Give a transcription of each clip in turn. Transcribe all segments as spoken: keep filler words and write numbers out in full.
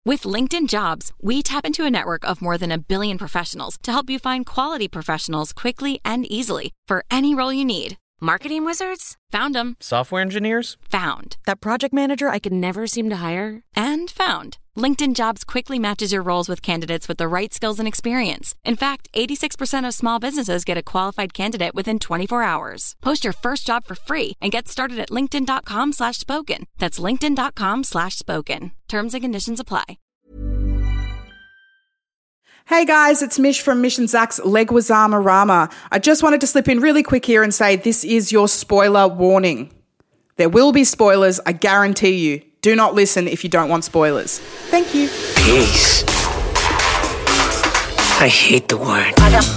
With LinkedIn Jobs, we tap into a network of more than a billion professionals to help you find quality professionals quickly and easily for any role you need. Marketing wizards? Found them. Software engineers? Found. That project manager I could never seem to hire? And found. LinkedIn Jobs quickly matches your roles with candidates with the right skills and experience. In fact, eighty-six percent of small businesses get a qualified candidate within twenty-four hours. Post your first job for free and get started at linkedin.com slash spoken. That's linkedin.com slash spoken. Terms and conditions apply. Hey guys, it's Mish from Mission Zach's Leguizamo Rama. I just wanted to slip in really quick here and say this is your spoiler warning. There will be spoilers, I guarantee you. Do not listen if you don't want spoilers. Thank you. Peace. I hate the word. I got,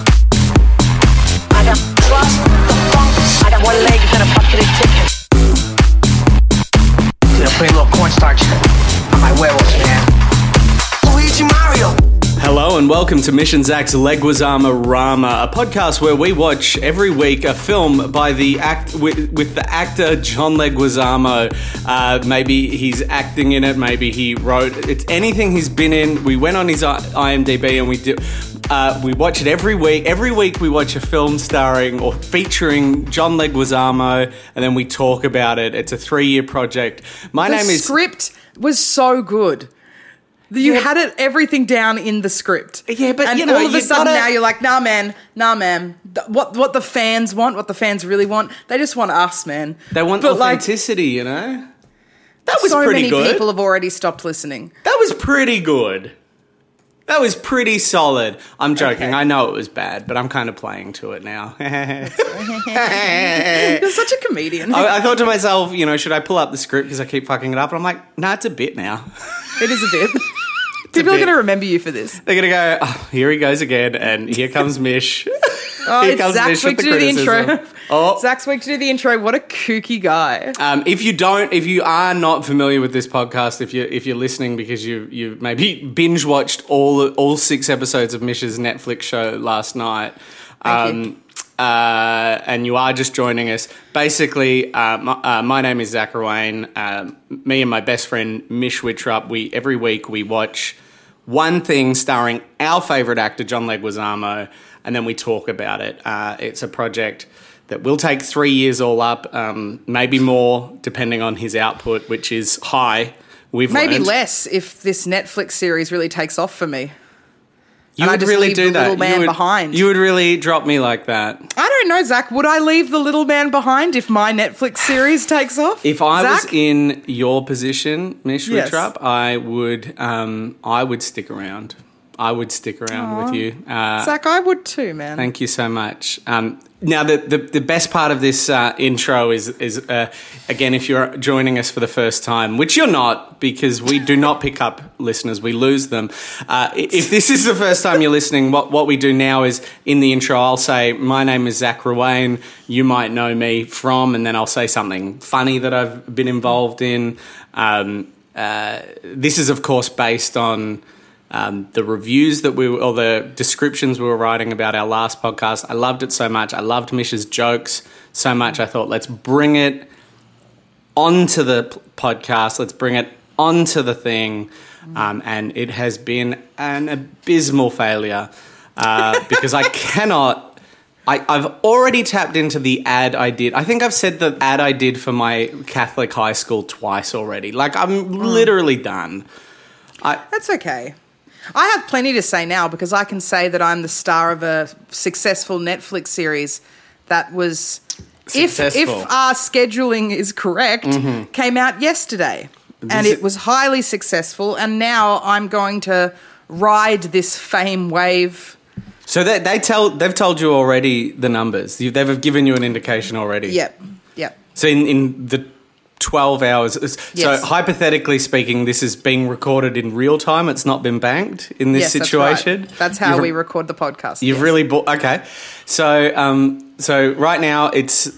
I got trust, I got one leg and a bucket of chicken. Gonna put a little cornstarch on my huevos, man. Luigi Mario. Hello and welcome to Mission Zach's Leguizamo Rama, a podcast where we watch every week a film by the act with, with the actor John Leguizamo. Uh, maybe he's acting in it, maybe he wrote. It's anything he's been in. We went on his I M D B and we do. Uh, we watch it every week. Every week we watch a film starring or featuring John Leguizamo, and then we talk about it. It's a three-year project. My the name is. The script was so good. You Yeah. had it everything down in the script. Yeah, but, and you know, all of a you sudden gotta- now you're like, nah, man, nah, man. Th- What what the fans want, what the fans really want, they just want us, man. They want But, like, authenticity, you know. That was so pretty many good. people have already stopped listening. That was pretty good. That was pretty solid. I'm joking. Okay. I know it was bad, but I'm kind of playing to it now. You're such a comedian. I, I thought to myself, you know, should I pull up the script because I keep fucking it up? And I'm like, nah, it's a bit now. It is a bit. People a are bit. going to remember you for this. They're going to go, oh, here he goes again, and here comes Mish. Oh, Here it's comes Zach's Mish with week to the do the criticism. intro. Oh. Zach's week to do the intro. What a kooky guy. Um, if you don't, if you are not familiar with this podcast, if you if you're listening because you you maybe binge watched all all six episodes of Mish's Netflix show last night, Thank um, you. uh, and you are just joining us, basically, uh, my, uh, my name is Zach Ruane. Um, me and my best friend Mish Wittrup, we every week we watch one thing starring our favourite actor John Leguizamo, and then we talk about it. Uh, it's a project that will take three years all up, um, maybe more, depending on his output, which is high. We've Maybe learned. less if this Netflix series really takes off for me. You and I would just really leave do the that. little man you would, behind. You would really drop me like that. I don't know, Zach. Would I leave the little man behind if my Netflix series takes off? If I Zach? was in your position, Mish Yes. Wittrup, I would, um, I would stick around. I would stick around Aw. with you. Uh, Zach, I would too, man. Thank you so much. Um, now, the, the the best part of this uh, intro is, is uh, again, if you're joining us for the first time, which you're not, because we do not pick up listeners, we lose them. Uh, if this is the first time you're listening, what, what we do now is, in the intro, I'll say, my name is Zach Ruane, you might know me from, and then I'll say something funny that I've been involved in. Um, uh, this is, of course, based on... Um, the reviews that we or the descriptions we were writing about our last podcast. I loved it so much. I loved Mish's jokes so much. I thought, let's bring it onto the p- podcast. Let's bring it onto the thing. Um, and it has been an abysmal failure uh, because I cannot. I, I've already tapped into the ad I did. I think I've said the ad I did for my Catholic high school twice already. Like, I'm literally done. I, That's okay. I have plenty to say now because I can say that I'm the star of a successful Netflix series that was, if Successful. if our scheduling is correct, came out yesterday. And This- it was highly successful. And now I'm going to ride this fame wave. So they, they tell they've told you already the numbers. You, they've given you an indication already. Yep, yep. So in, in the twelve hours. So Yes. hypothetically speaking, this is being recorded in real time. It's not been banked in this Yes, that's situation. right. That's how You've- we record the podcast. You've yes. really bought. Okay, so um, so right now it's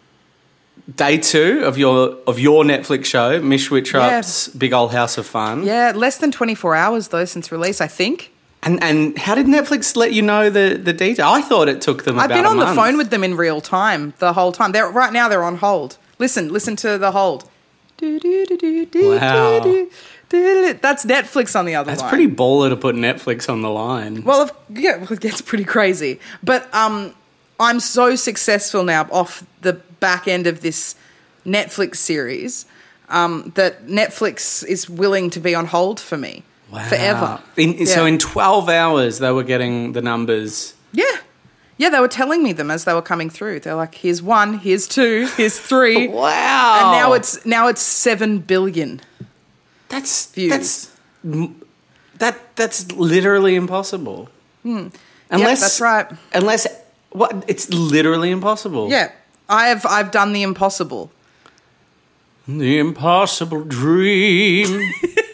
day two of your of your Netflix show, Mish Wittrup's Big Old House of Fun. Yeah, less than twenty-four hours, though, since release, I think. And and how did Netflix let you know the, the detail? I thought it took them I've about been a on the month. phone with them in real time the whole time. They're right now they're on hold. Listen, listen to the hold. Wow. That's Netflix on the other That's line. pretty baller to put Netflix on the line. Well, if, yeah, well, it gets pretty crazy. But um, I'm so successful now off the back end of this Netflix series um, that Netflix is willing to be on hold for me Wow. forever. In, Yeah. So in twelve hours, they were getting the numbers. Yeah. Yeah, they were telling me them as they were coming through. They're like, here's one, here's two, here's three. Wow. And now it's now it's seven billion. That's views. That's that. That's literally impossible. Hmm. Unless that's right. Unless what? It's literally impossible. Yeah, I have. I've done the impossible. The impossible dream.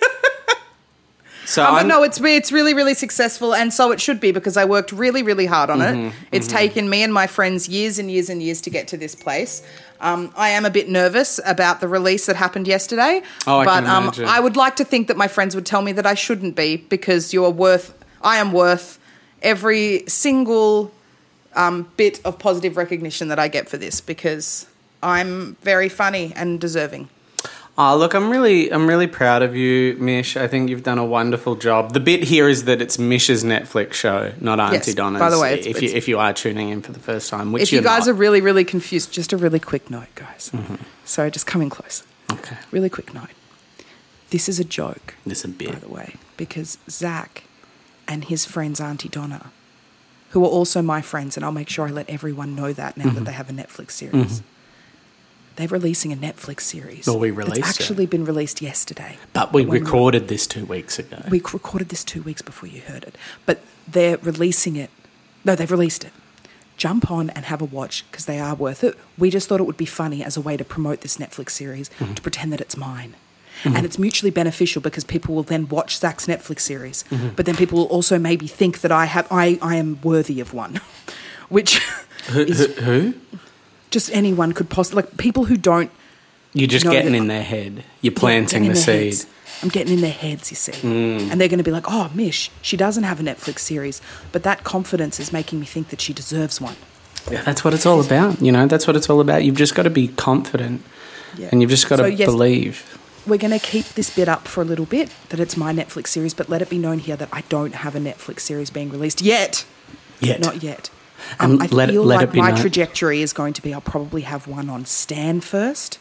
So Um, but I'm, no, it's it's really really successful, and so it should be because I worked really really hard on Mm-hmm, it. It's taken me and my friends years and years and years to get to this place. Um, I am a bit nervous about the release that happened yesterday, Oh, I but can um, imagine. I would like to think that my friends would tell me that I shouldn't be because you're worth. I am worth every single um, bit of positive recognition that I get for this because I'm very funny and deserving. Oh, look, I'm really, I'm really proud of you, Mish. I think you've done a wonderful job. The bit here is that it's Mish's Netflix show, not Auntie Yes, Donna's. by the way, it's- if you it's- if you are tuning in for the first time, which If you you're guys not. are really really confused, just a really quick note, guys. Mm-hmm. Sorry, just coming close. Okay, Really quick note. This is a joke, this is a by bit. the way, because Zach and his friends Auntie Donna, who are also my friends, and I'll make sure I let everyone know that now Mm-hmm. that they have a Netflix series. They're releasing a Netflix series. Well, we released It's it. actually been released yesterday. But we when we- recorded this two weeks ago. We recorded this two weeks before you heard it. But they're releasing it. No, they've released it. Jump on and have a watch because they are worth it. We just thought it would be funny as a way to promote this Netflix series Mm-hmm. to pretend that it's mine. And it's mutually beneficial because people will then watch Zach's Netflix series. Mm-hmm. But then people will also maybe think that I have I, I am worthy of one. Which who, is who, who? just anyone could possibly... Like people who don't... You're just No, getting that- in their head. You're Yeah, planting getting the in their seed. heads. I'm getting in their heads, you see. Mm. And they're going to be like, oh, Mish, she doesn't have a Netflix series. But that confidence is making me think that she deserves one. Yeah, that's what it's all about. You know, that's what it's all about. You've just got to be confident, Yeah. and you've just got So, to yes, believe. We're going to keep this bit up for a little bit, that it's my Netflix series, but let it be known here that I don't have a Netflix series being released yet. Yet. Not yet. And Um, I let it- feel let like it be my known. trajectory is going to be I'll probably have one on Stan first.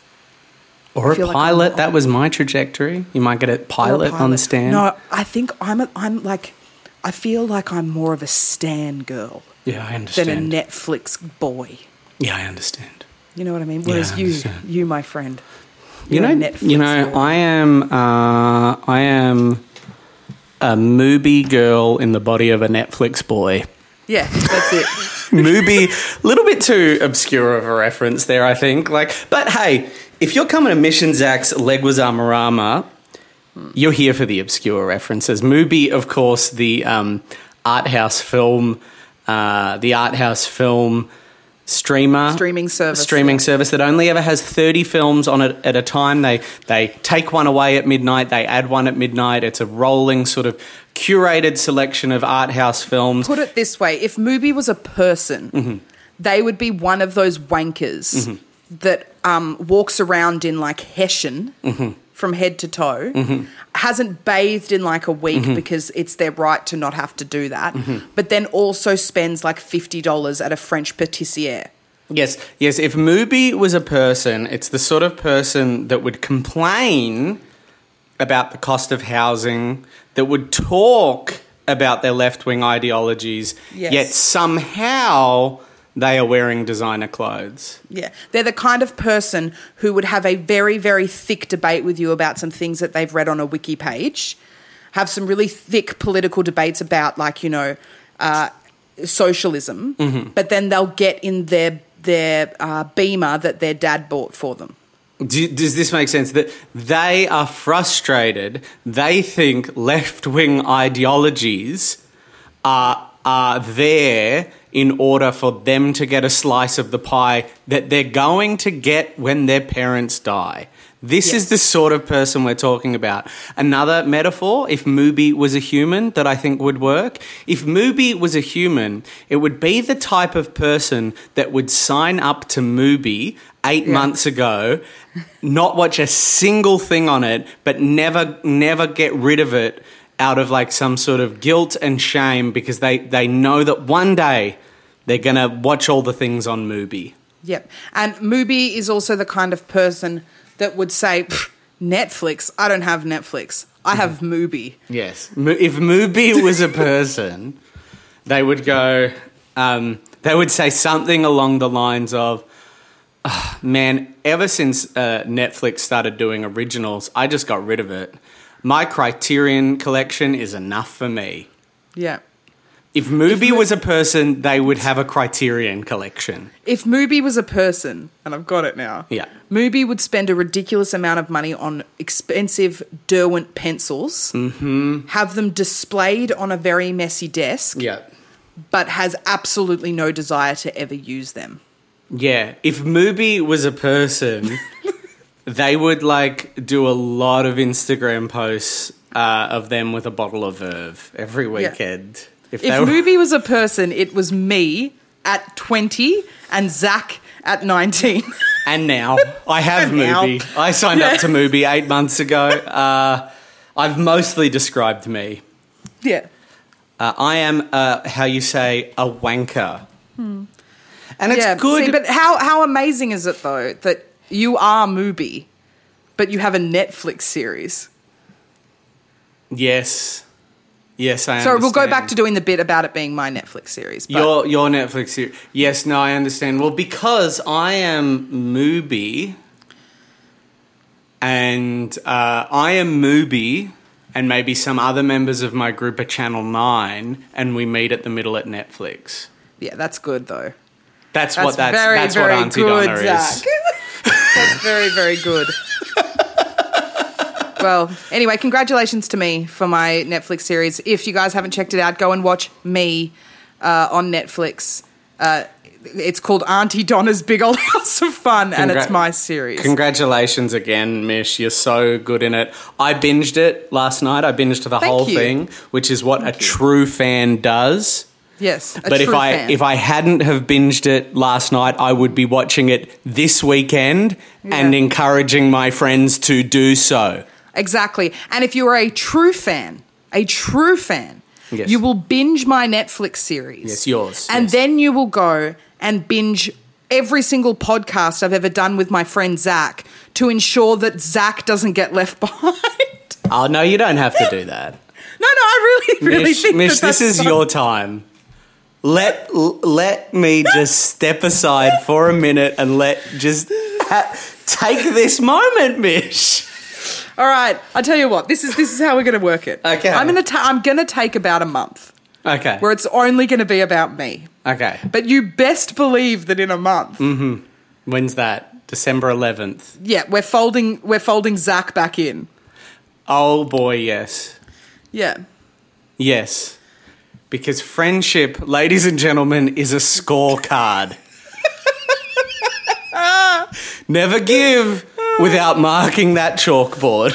Or I a feel like pilot. I'm- that was my trajectory. You might get a or a pilot, on Stan. No, I think I'm, a, I'm like, I feel like I'm more of a Stan girl Yeah, I than a understand. Netflix boy. yeah, I understand. You know what I mean? Yeah, Whereas I you, understand. you, my friend, You you're a know, Netflix you know, girl. I am, uh, I am a Mubi girl in the body of a Netflix boy. Yeah, that's it. Mubi, a little bit too obscure of a reference there, I think. Like, but hey, if you're coming to Mission Zach's Leguizamo-rama, you're here for the obscure references. Mubi, of course, the um, art house film, uh, the art house film streamer, Streaming service, streaming yeah. service that only ever has thirty films on it at a time. They they take one away at midnight, they add one at midnight. It's a rolling sort of curated selection of art house films. Put it this way, if Mubi was a person, Mm-hmm. they would be one of those wankers that um, walks around in like Hessian Mm-hmm. from head to toe, hasn't bathed in like a week Mm-hmm. because it's their right to not have to do that, but then also spends like fifty dollars at a French pâtissier. Yes, yes. If Mubi was a person, it's the sort of person that would complain about the cost of housing, that would talk about their left-wing ideologies, Yes. yet somehow they are wearing designer clothes. Yeah, they're the kind of person who would have a very, very thick debate with you about some things that they've read on a wiki page, have some really thick political debates about, like, you know, uh, socialism, but then they'll get in their their uh, Beamer that their dad bought for them. Do, does this make sense? That they are frustrated. They think left-wing ideologies are are there in order for them to get a slice of the pie that they're going to get when their parents die. This Yes. is the sort of person we're talking about. Another metaphor, if Mubi was a human, that I think would work. If Mubi was a human, it would be the type of person that would sign up to Mubi eight Yeah. months ago, not watch a single thing on it, but never, never get rid of it out of like some sort of guilt and shame because they, they know that one day they're going to watch all the things on Mubi. Yep. And Mubi is also the kind of person that would say, Netflix, I don't have Netflix. I have Mubi. Yes. Mo- If Mubi was a person, they would go, um, they would say something along the lines of, oh, man, ever since uh, Netflix started doing originals, I just got rid of it. My Criterion collection is enough for me. Yeah. If Mubi was a person, they would have a Criterion collection. If Mubi was a person, and I've got it now, Yeah. Mubi would spend a ridiculous amount of money on expensive Derwent pencils, mm-hmm. have them displayed on a very messy desk, Yeah. but has absolutely no desire to ever use them. Yeah. If Mubi was a person, they would like do a lot of Instagram posts uh, of them with a bottle of Verve every weekend. If, If they were- Mubi was a person, it was me at twenty and Zach at nineteen. And now I have And now. Mubi. I signed Yeah. up to Mubi eight months ago. Uh, I've mostly described me. Yeah. Uh, I am, uh, how you say, a wanker. And it's yeah. good. See, but how, how amazing is it, though, that you are Mubi, but you have a Netflix series? Yes. Yes, I So understand. we'll go back to doing the bit about it being my Netflix series. But Your your Netflix series. Yes, no, I understand. Well, because I am Mubi, and uh, I am Mubi, and maybe some other members of my group are Channel nine, and we meet at the middle at Netflix. yeah, that's good, though. That's, That's what that's very, that's very what Auntie good, Donna Zach. is. That's very, very good. Well, anyway, congratulations to me for my Netflix series. If you guys haven't checked it out, go and watch Me uh, on Netflix. Uh, it's called Auntie Donna's Big Old House of Fun, and it's Congra- my series. Congratulations again, Mish. You're so good in it. I binged it last night. I binged the Thank whole you. thing, which is what Thank a you. true fan does. Yes, a But if true I fan. if I hadn't have binged it last night, I would be watching it this weekend and Yeah. encouraging my friends to do so. Exactly. And if you're a true fan, a true fan, Yes. you will binge my Netflix series. Yes, yours, And yes. then you will go and binge every single podcast I've ever done with my friend Zach to ensure that Zach doesn't get left behind. Oh no, you don't have to do that. No, no, I really, really Mish, think Mish that this that's is your time. Let l- let me just step aside for a minute and let just ha- take this moment, Mish. All right, I tell you what. This is this is how we're going to work it. Okay. I'm going to ta- I'm going to take about a month Okay. where it's only going to be about me. Okay. But you best believe that in a month, When's that? December eleventh. yeah, we're folding we're folding Zach back in. Oh boy, yes. Yeah. Yes. Because friendship, ladies and gentlemen, is a scorecard. Never give without marking that chalkboard.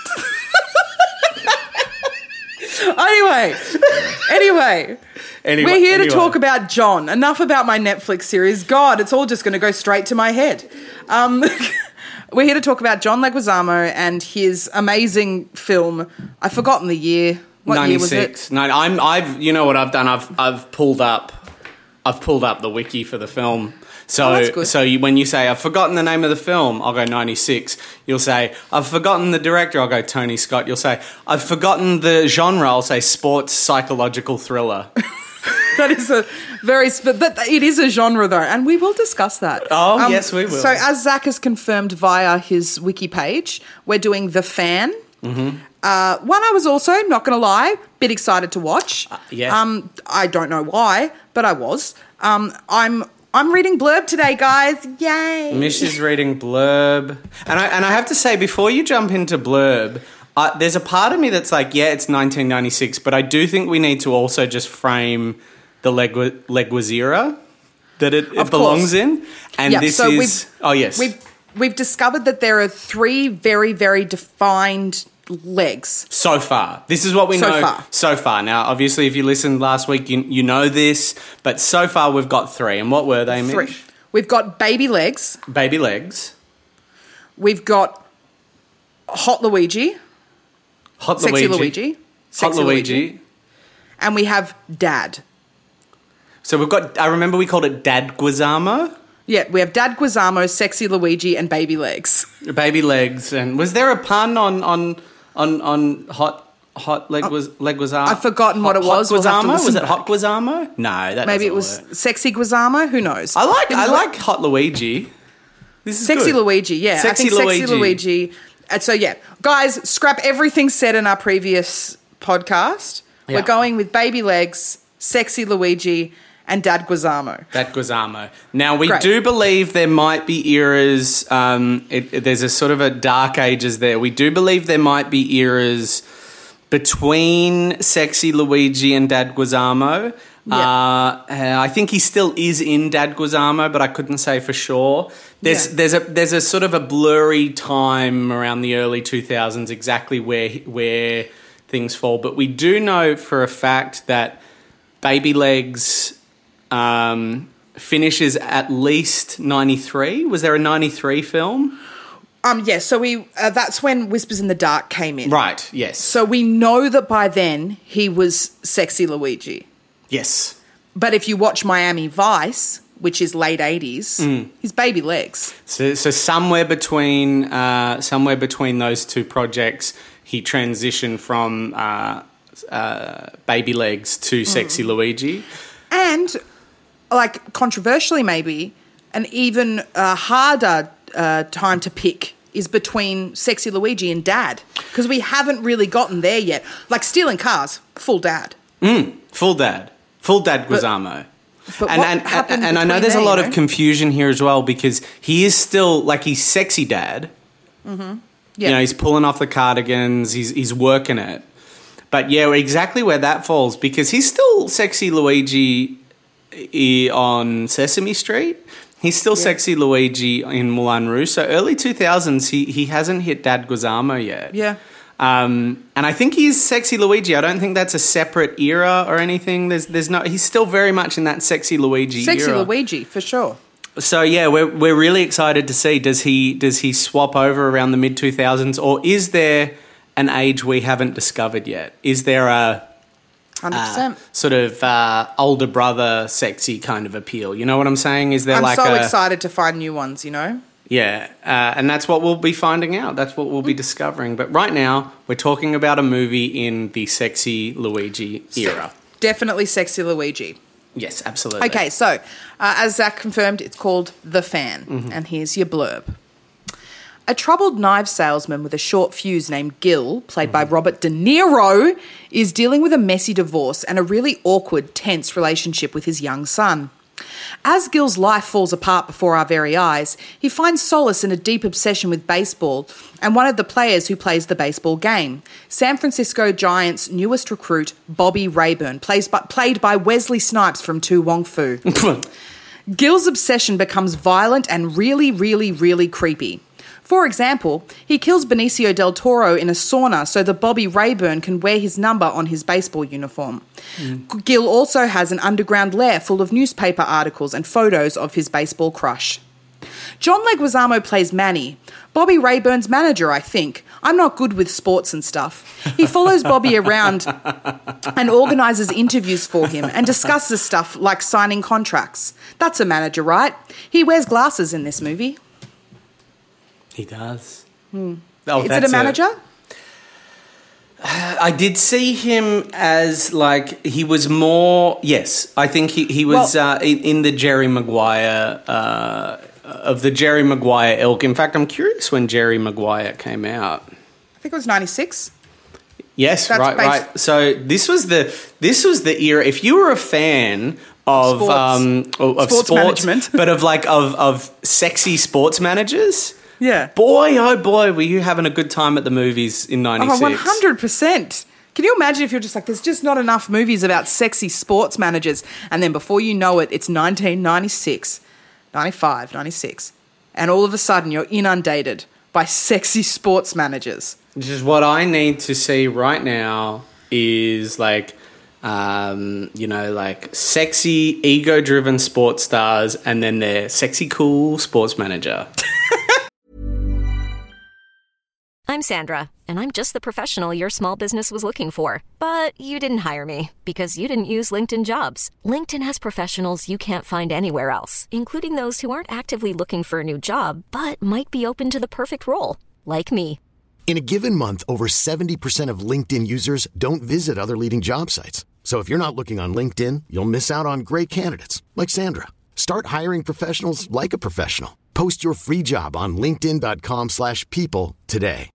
Anyway, anyway, Anyway, we're here anyway. to talk about John. Enough about my Netflix series. God, it's all just going to go straight to my head. Um, we're here to talk about John Leguizamo and his amazing film. I've forgotten the year. What year was it? ninety-six. No, I'm. I've. You know what I've done? I've. I've pulled up. I've pulled up the wiki for the film. So, Oh, that's good. so you, when you say I've forgotten the name of the film, I'll go ninety-six. You'll say I've forgotten the director. I'll go Tony Scott. You'll say I've forgotten the genre. I'll say sports psychological thriller. That is a very, sp- but it is a genre though, and we will discuss that. Oh, yes, we will. So, as Zach has confirmed via his wiki page, we're doing The Fan. Mm-hmm. Uh, one I was also, not going to lie, bit excited to watch. Uh, yeah. Um, I don't know why, but I was. Um, I'm I'm reading Blurb today, guys. Yay! Mish is reading Blurb, and I and I have to say before you jump into Blurb, uh, there's a part of me that's like, yeah, it's nineteen ninety-six, but I do think we need to also just frame the Legu- Leguizera that it, it Of belongs course. in, and Yep, this so is we've- oh yes, We've we've discovered that there are three very, very defined legs. So far. This is what we So know far. so far. Now, obviously, if you listened last week, you, you know this, but so far we've got three. And what were they, Mitch? Three. We've got baby legs. Baby legs. We've got Hot Luigi. Hot Sexy Luigi. Luigi. Hot Sexy Luigi. Luigi. And we have Dad. So we've got, I remember we called it Dad Guizamo. Yeah, we have Dad Guizamo, Sexy Luigi, and Baby Legs. Baby legs. And was there a pun on on on, on hot hot leg was leg Guizamo? I've forgotten hot, what it was. Hot We'll have to Guizamo? listen Was it back. Hot Guizamo? No, that Maybe it doesn't was work. Sexy Guizamo. Who knows? I like It I was like Hot Luigi. This is Sexy good. Luigi. Yeah, Sexy I think Luigi. Sexy Luigi. And so yeah, guys, scrap everything said in our previous podcast. Yeah. We're going with Baby Legs, Sexy Luigi, and Dad Guizamo. That Guizamo. Now, we Great. do believe there might be eras, um, it, it- there's a sort of a dark ages there. We do believe there might be eras between Sexy Luigi and Dad Guizamo. Yeah. Uh, and I think he still is in Dad Guizamo, but I couldn't say for sure. There's Yeah. there's a there's a sort of a blurry time around the early two thousands exactly where where things fall, but we do know for a fact that Baby Legs um, finishes at least ninety-three. Was there a ninety-three film? Um, yeah, so we uh, that's when Whispers in the Dark came in. Right. Yes. So we know that by then he was Sexy Luigi. Yes. But if you watch Miami Vice, which is late eighties, Mm. he's Baby Legs. So, so somewhere between uh, somewhere between those two projects, he transitioned from uh, uh, Baby Legs to Sexy Luigi. And, like, controversially maybe, an even uh, harder uh, time to pick is between Sexy Luigi and Dad. Because we haven't really gotten there yet. Like, Stealing Cars, full Dad. Full Dad. Full Dad Guizamo. But and what and, happened and I know between there's a there, lot you of know? confusion here as well because he is still, like, he's Sexy Dad. Yeah. You know, he's pulling off the cardigans, he's he's working it. But yeah, exactly where that falls because he's still Sexy Luigi i- on Sesame Street. He's still Sexy Luigi in Moulin Rouge. So early two thousands, he, he hasn't hit Dad Guizamo yet. Yeah. Um, and I think he's Sexy Luigi. I don't think that's a separate era or anything. There's there's no. He's still very much in that Sexy Luigi Sexy era. Luigi, for sure. So yeah, we're we're really excited to see does he does he swap over around the mid two thousands or is there an age we haven't discovered yet? Is there a one hundred percent. sort of uh, older brother sexy kind of appeal? You know what I'm saying? Is there I'm like so a excited to find new ones, you know? yeah, uh, and that's what we'll be finding out. That's what we'll be discovering. But right now, we're talking about a movie in the Sexy Luigi era. Definitely Sexy Luigi. Yes, absolutely. Okay, so uh, as Zach confirmed, it's called The Fan, Mm-hmm. and here's your blurb. A troubled knife salesman with a short fuse named Gil, played by Mm-hmm. Robert De Niro, is dealing with a messy divorce and a really awkward, tense relationship with his young son. As Gil's life falls apart before our very eyes, he finds solace in a deep obsession with baseball and one of the players who plays the baseball game, San Francisco Giants' newest recruit, Bobby Rayburn, plays by, played by Wesley Snipes from Tu Wong Fu. Gil's obsession becomes violent and really, really, really creepy. For example, he kills Benicio del Toro in a sauna so that Bobby Rayburn can wear his number on his baseball uniform. Gil also has an underground lair full of newspaper articles and photos of his baseball crush. John Leguizamo plays Manny, Bobby Rayburn's manager, I think. I'm not good with sports and stuff. He follows Bobby around and organises interviews for him and discusses stuff like signing contracts. That's a manager, right? He wears glasses in this movie. He does. Hmm. Oh, Is it that's a manager? I did see him as like he was more. Yes, I think he he was Well- uh, in, in the Jerry Maguire uh, of the Jerry Maguire ilk. In fact, I'm curious when Jerry Maguire came out. I think it was ninety-six. Yes, That's right, based- right. So this was the this was the era. If you were a fan of Sports. um of, of Sports management. but of like of of sexy sports managers. Yeah. Boy, oh boy, were you having a good time at the movies in ninety-six. Oh, one hundred percent. Can you imagine if you're just like, there's just not enough movies about sexy sports managers, and then before you know it, it's nineteen ninety-six, ninety-five, ninety-six. and all of a sudden you're inundated by sexy sports managers. Which is what I need to see right now is like, um, you know, like sexy, ego-driven sports stars and then their sexy, cool sports manager. I'm Sandra, and I'm just the professional your small business was looking for. But you didn't hire me because you didn't use LinkedIn Jobs. LinkedIn has professionals you can't find anywhere else, including those who aren't actively looking for a new job, but might be open to the perfect role, like me. In a given month, over seventy percent of LinkedIn users don't visit other leading job sites. So if you're not looking on LinkedIn, you'll miss out on great candidates like Sandra. Start hiring professionals like a professional. Post your free job on linkedin dot com slash people today.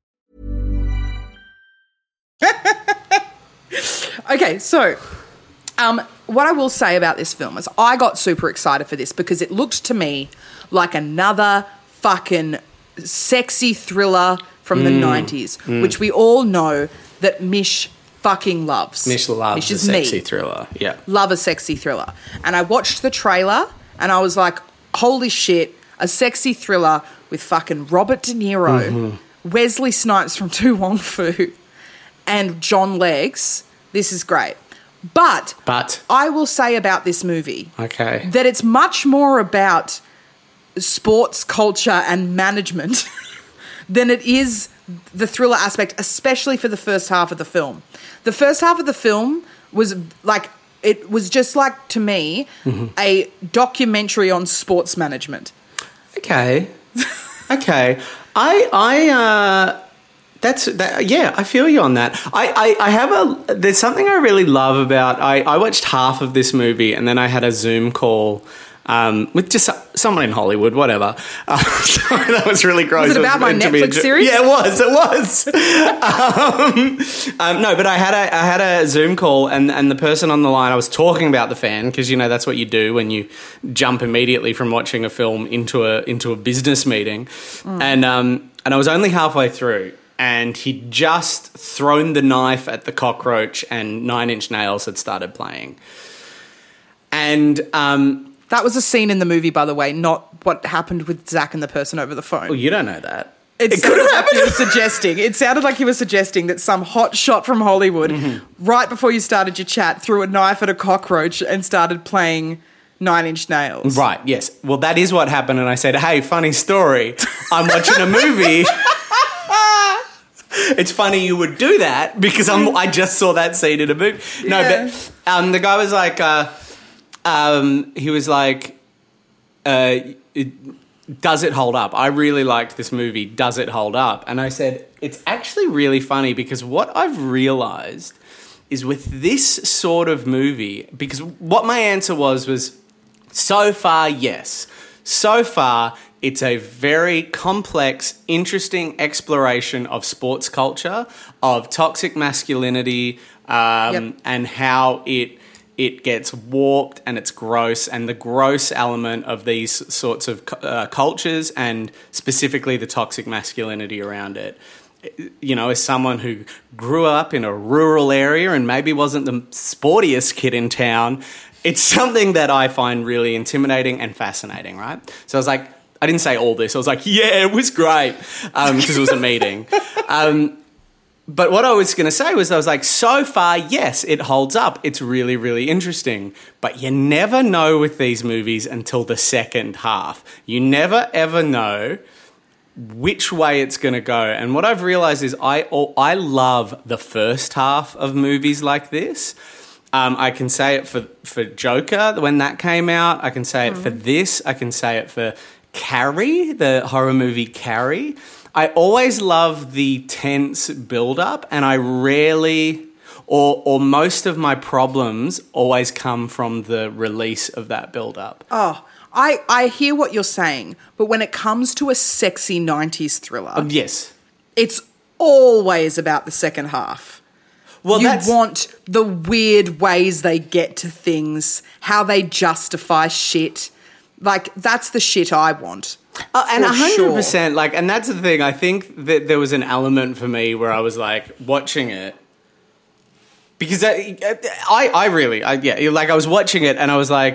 Okay, so um, what I will say about this film is I got super excited for this because it looked to me like another fucking sexy thriller from the nineties, mm. which we all know that Mish fucking loves. Mish loves Mish a is sexy me. thriller, yeah. Love a sexy thriller. And I watched the trailer and I was like, holy shit, a sexy thriller with fucking Robert De Niro, mm-hmm. Wesley Snipes from Tu Wong Fu, and John Leggs. This is great. But, but I will say about this movie okay. that it's much more about sports culture and management than it is the thriller aspect, especially for the first half of the film. The first half of the film was like, it was just like, to me, mm-hmm. a documentary on sports management. Okay. Okay. I, I, uh, that's, that, yeah, I feel you on that. I, I, I have a, there's something I really love about, I, I watched half of this movie and then I had a Zoom call Um, with just someone in Hollywood, whatever. Uh, sorry, that was really gross. Was it about it was my Netflix jo- series? Yeah, it was. It was. um, um, no, but I had a I had a Zoom call, and, and the person on the line, I was talking about The Fan because you know that's what you do when you jump immediately from watching a film into a into a business meeting, mm. and um, and I was only halfway through, and he'd just thrown the knife at the cockroach, and Nine Inch Nails had started playing, and. Um, That was a scene in the movie, by the way, not what happened with Zach and the person over the phone. Well, you don't know that. It, it sounded like he was suggesting. It sounded like he was suggesting that some hot shot from Hollywood, mm-hmm. right before you started your chat, threw a knife at a cockroach and started playing Nine Inch Nails. Right, yes. Well, that is what happened, and I said, hey, funny story. I'm watching a movie. It's funny you would do that because I'm, I just saw that scene in a movie. No, yeah. but um, the guy was like... Uh, Um, he was like, uh, it, does it hold up? I really liked this movie. Does it hold up? And I said, it's actually really funny because what I've realized is with this sort of movie, because what my answer was, was so far, yes. So far, it's a very complex, interesting exploration of sports culture, of toxic masculinity, um, yep. and how it... it gets warped and it's gross, and the gross element of these sorts of uh, cultures and specifically the toxic masculinity around it. You know, as someone who grew up in a rural area and maybe wasn't the sportiest kid in town, it's something that I find really intimidating and fascinating, right? So I was like, I didn't say all this. I was like, yeah, it was great, because um, it was a meeting. Um, But what I was going to say was I was like, so far, yes, it holds up. It's really, really interesting. But you never know with these movies until the second half. You never, ever know which way it's going to go. And what I've realized is I I love the first half of movies like this. Um, I can say it for, for Joker when that came out. I can say it mm. for this. I can say it for Carrie, the horror movie Carrie. I always love the tense build-up, and I rarely, or or most of my problems always come from the release of that build-up. Oh, I, I hear what you're saying, but when it comes to a sexy nineties thriller... Um, yes. It's always about the second half. Well, you that's... want the weird ways they get to things, how they justify shit. Like, that's the shit I want. Oh, and one hundred percent, sure. like, and that's the thing. I think that there was an element for me where I was like watching it because I, I, I really, I, yeah, like I was watching it and I was like,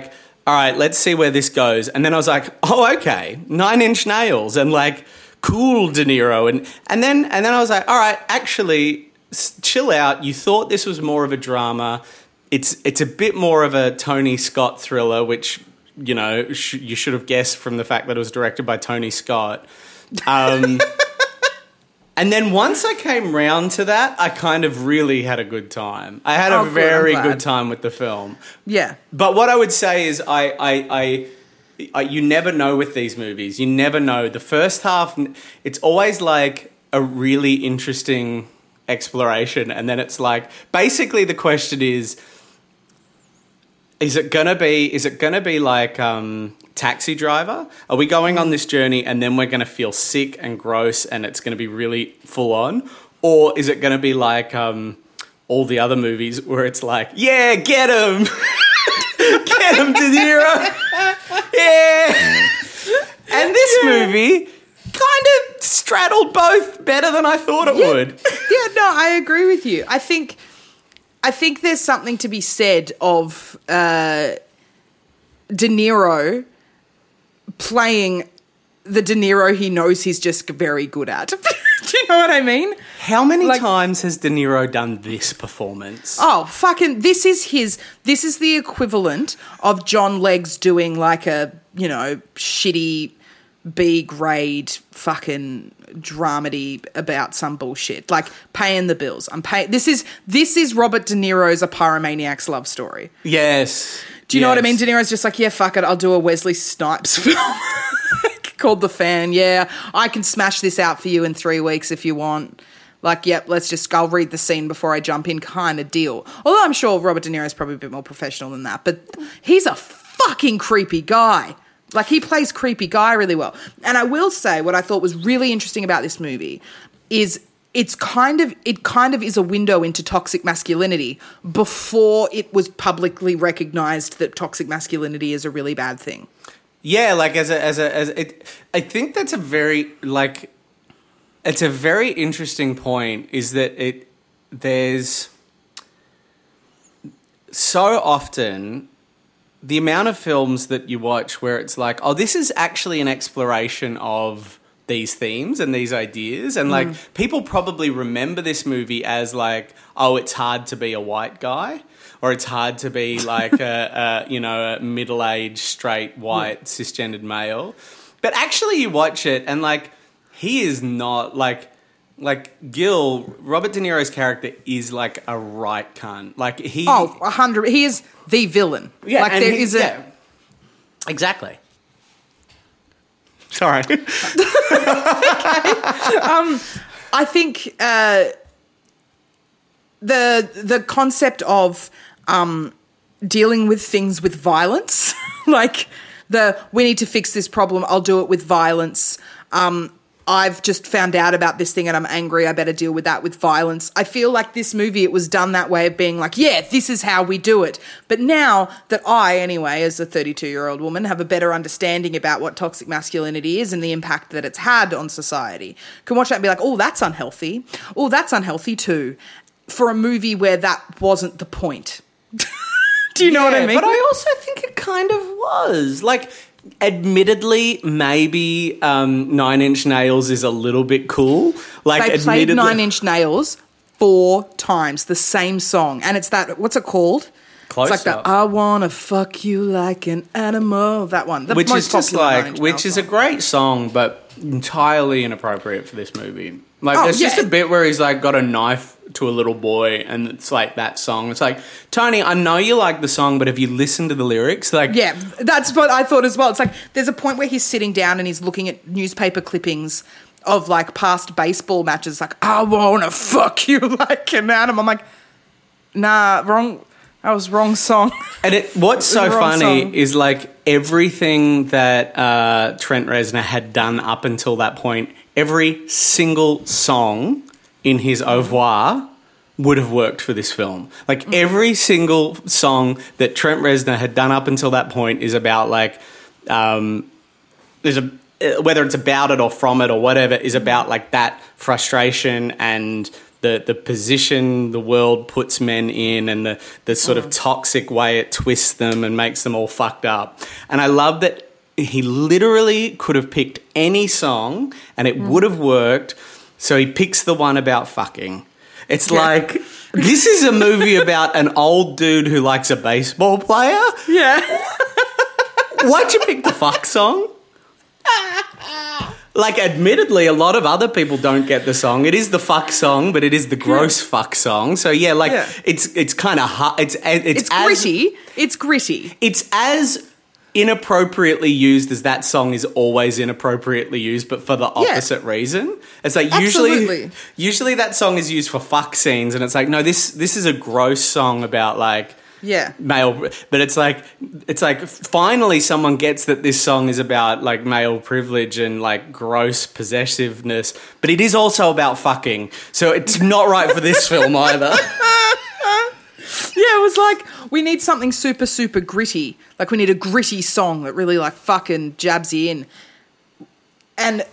all right, let's see where this goes. And then I was like, oh, okay, Nine Inch Nails and like cool De Niro. And, and then and then I was like, all right, actually, s- chill out. You thought this was more of a drama. It's it's a bit more of a Tony Scott thriller, which, you know, sh- you should have guessed from the fact that it was directed by Tony Scott. Um And then once I came round to that, I kind of really had a good time. I had a Oh, good, very I'm glad. good time with the film. Yeah. But what I would say is I, I, I, I, you never know with these movies. You never know. The first half, it's always like a really interesting exploration. And then it's like, basically the question is, is it gonna be? Is it gonna be like um, Taxi Driver? Are we going on this journey and then we're gonna feel sick and gross and it's gonna be really full on, or is it gonna be like um, all the other movies where it's like, yeah, get him, get him, De Niro, yeah. And this Yeah. movie kind of straddled both better than I thought it Yeah. would. Yeah, no, I agree with you. I think I think there's something to be said of uh, De Niro playing the De Niro he knows he's just very good at. Do you know what I mean? How many Like- times has De Niro done this performance? Oh, fucking, this is his, this is the equivalent of John Leggs doing like a, you know, shitty B grade fucking dramedy about some bullshit, like paying the bills. I'm paying, this is, this is Robert De Niro's A Pyromaniac's love story. Yes. Do you know what I Yes. mean? De Niro's just like, yeah, fuck it, I'll do a Wesley Snipes film called The Fan. Yeah, I can smash this out for you in three weeks if you want. Like, yep, let's just, I'll read the scene before I jump in kind of deal. Although I'm sure Robert De Niro's probably a bit more professional than that, but he's a fucking creepy guy. Like, he plays creepy guy really well. And I will say what I thought was really interesting about this movie is it's kind of, it kind of is a window into toxic masculinity before it was publicly recognized that toxic masculinity is a really bad thing. Yeah, like as a as a as it, I think that's a very like it's a very interesting point. Is that it? There's so often the amount of films that you watch where it's like, oh, this is actually an exploration of these themes and these ideas, and like people probably remember this movie as like, oh, it's hard to be a white guy. Or it's hard to be like a, a you know a middle-aged straight white cisgendered male, but actually you watch it and like he is not like like Gil, Robert De Niro's character is like a right cunt. Like he Oh, a hundred. He is the villain. yeah, like and there he- is a. yeah. Exactly. Sorry. I think uh, the the concept of um, dealing with things with violence, like the we need to fix this problem, I'll do it with violence. Um, I've just found out about this thing and I'm angry, I better deal with that with violence. I feel like this movie, it was done that way of being like, yeah, this is how we do it. But now that I, anyway, as a thirty-two-year-old woman, have a better understanding about what toxic masculinity is and the impact that it's had on society, can watch that and be like, oh, that's unhealthy. Oh, that's unhealthy too. For a movie where that wasn't the point. Do you know what I Yeah, mean? But I also think it kind of was. Like, admittedly, maybe um, Nine Inch Nails is a little bit cool. Like, They played admittedly, Nine Inch Nails four times, the same song. And it's that, what's it called? Close it's like Up. the I wanna fuck you like an animal. That one. The which most is just popular Nine like, Inch which Nails is a song. great song, but entirely inappropriate for this movie. Like, Oh, there's just yeah. a bit where he's like got a knife to a little boy, and it's like that song. It's like, Tony, I know you like the song, but have you listened to the lyrics? Like, Yeah, that's what I thought as well. It's like there's a point where he's sitting down and he's looking at newspaper clippings of like past baseball matches. Like, I wanna fuck you like an animal. I'm like, nah, wrong. That was wrong song. And it, what's so the wrong funny song. is like everything that uh, Trent Reznor had done up until that point, every single song in his oeuvre would have worked for this film. Like every single song that Trent Reznor had done up until that point is about like, um, there's a whether it's about it or from it or whatever is about like that frustration and the the position the world puts men in, and the the sort of toxic way it twists them and makes them all fucked up. And I love that he literally could have picked any song and it mm. would have worked. So he picks the one about fucking. It's yeah. like, this is a movie about an old dude who likes a baseball player. Yeah. Why'd you pick the fuck song? Like, admittedly, a lot of other people don't get the song. It is the fuck song, but it is the gross yeah. fuck song. So yeah, like yeah. it's it's kind of hu- it's it's, it's as, gritty. It's gritty. It's as inappropriately used as that song is always inappropriately used, but for the opposite yeah. reason. It's like usually Absolutely. usually that song is used for fuck scenes, and it's like, no, this this is a gross song about like yeah male, but it's like it's like finally someone gets that this song is about like male privilege and like gross possessiveness, but it is also about fucking. So it's not right for this film either. Yeah, it was like, we need something super, super gritty. Like, we need a gritty song that really, like, fucking jabs you in. And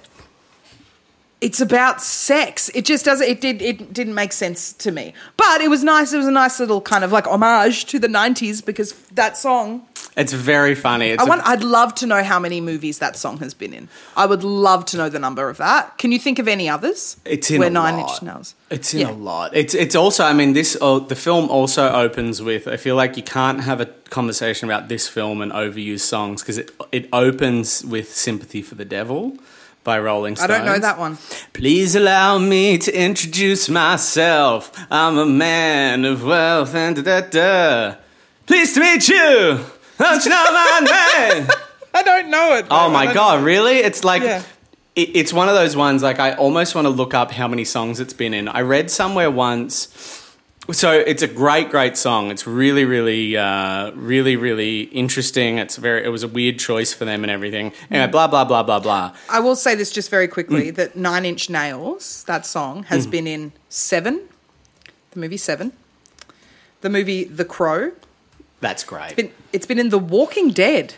it's about sex. It just doesn't, it did, it didn't make sense to me. But it was nice. It was a nice little kind of, like, homage to the nineties because that song. It's very funny. It's I want, a- I'd love to know how many movies that song has been in. I would love to know the number of that. Can you think of any others? It's in where a Nine lot. Inch Nails. It's in yeah. a lot. It's it's also, I mean, this oh, the film also opens with, I feel like you can't have a conversation about this film and overuse songs because it it opens with Sympathy for the Devil by Rolling Stones. I don't know that one. Please allow me to introduce myself. I'm a man of wealth and da-da-da. Pleased to meet you. Don't you know my name? I don't know it. Oh, my God, know. really? It's like... Yeah. It, it's one of those ones, like, I almost want to look up how many songs it's been in. I read somewhere once... So it's a great, great song. It's really, really, uh, really, really interesting. It's very. It was a weird choice for them and everything. Anyway, blah, blah, blah, blah, blah. I will say this just very quickly, mm. that Nine Inch Nails, that song, has mm. been in Seven, the movie Seven, the movie The Crow. That's great. It's been, it's been in The Walking Dead.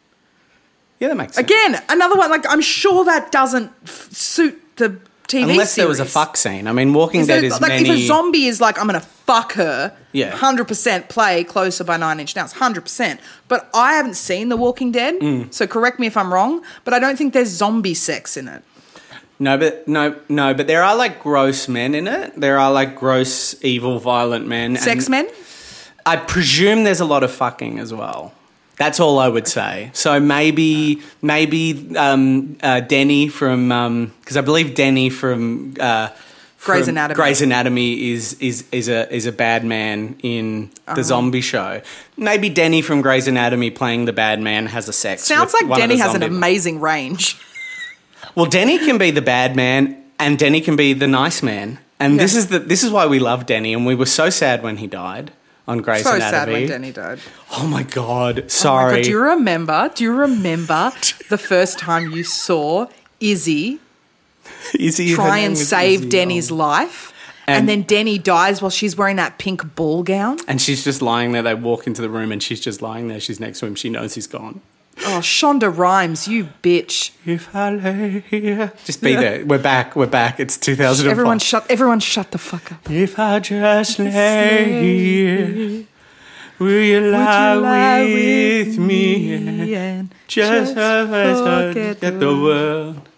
Yeah, that makes sense. Again, another one, like, I'm sure that doesn't f- suit the T V Unless series. there was a fuck scene. I mean, Walking is Dead there, is like, many... if a zombie is like, I'm going to fuck her, yeah. one hundred percent play Closer by Nine Inch Nails, one hundred percent. But I haven't seen The Walking Dead, mm. so correct me if I'm wrong, but I don't think there's zombie sex in it. No, but no, no, but there are like gross men in it. There are like gross, evil, violent men. Sex men? I presume there's a lot of fucking as well. That's all I would say. So maybe, maybe um, uh, Denny from, because um, I believe Denny from, uh, from Grey's Anatomy. Grey's Anatomy is is is a is a bad man in the uh-huh. zombie show. Maybe Denny from Grey's Anatomy playing the bad man has a sex. Sounds with like one Denny of the has an zombie amazing range. Well, Denny can be the bad man, and Denny can be the nice man, and yeah. this is the this is why we love Denny, and we were so sad when he died on Grey's so Anatomy. So sad when Denny died. Oh my God! Sorry. Oh my God. Do you remember? Do you remember the first time you saw Izzy, Izzy try and save Izzy, Denny's oh. life? And, And, then Denny dies while she's wearing that pink ball gown. and she's just lying there. They walk into the room, and she's just lying there. She's next to him. She knows he's gone. Oh, Shonda Rhimes, you bitch. If I lay here. Just be there. We're back. We're back. It's two thousand five. Everyone shut, everyone shut the fuck up. If I just lay here, will you lie, you lie with, with me? me and just just forget, forget the world.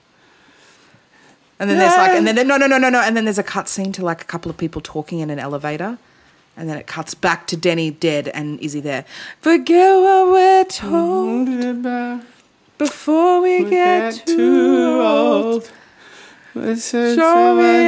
And then there's like, and then no, no, no, no, no, and then there's a cut scene to like a couple of people talking in an elevator, and then it cuts back to Denny dead and Izzy there. Forget what we're told before we, we get, get too old. Show me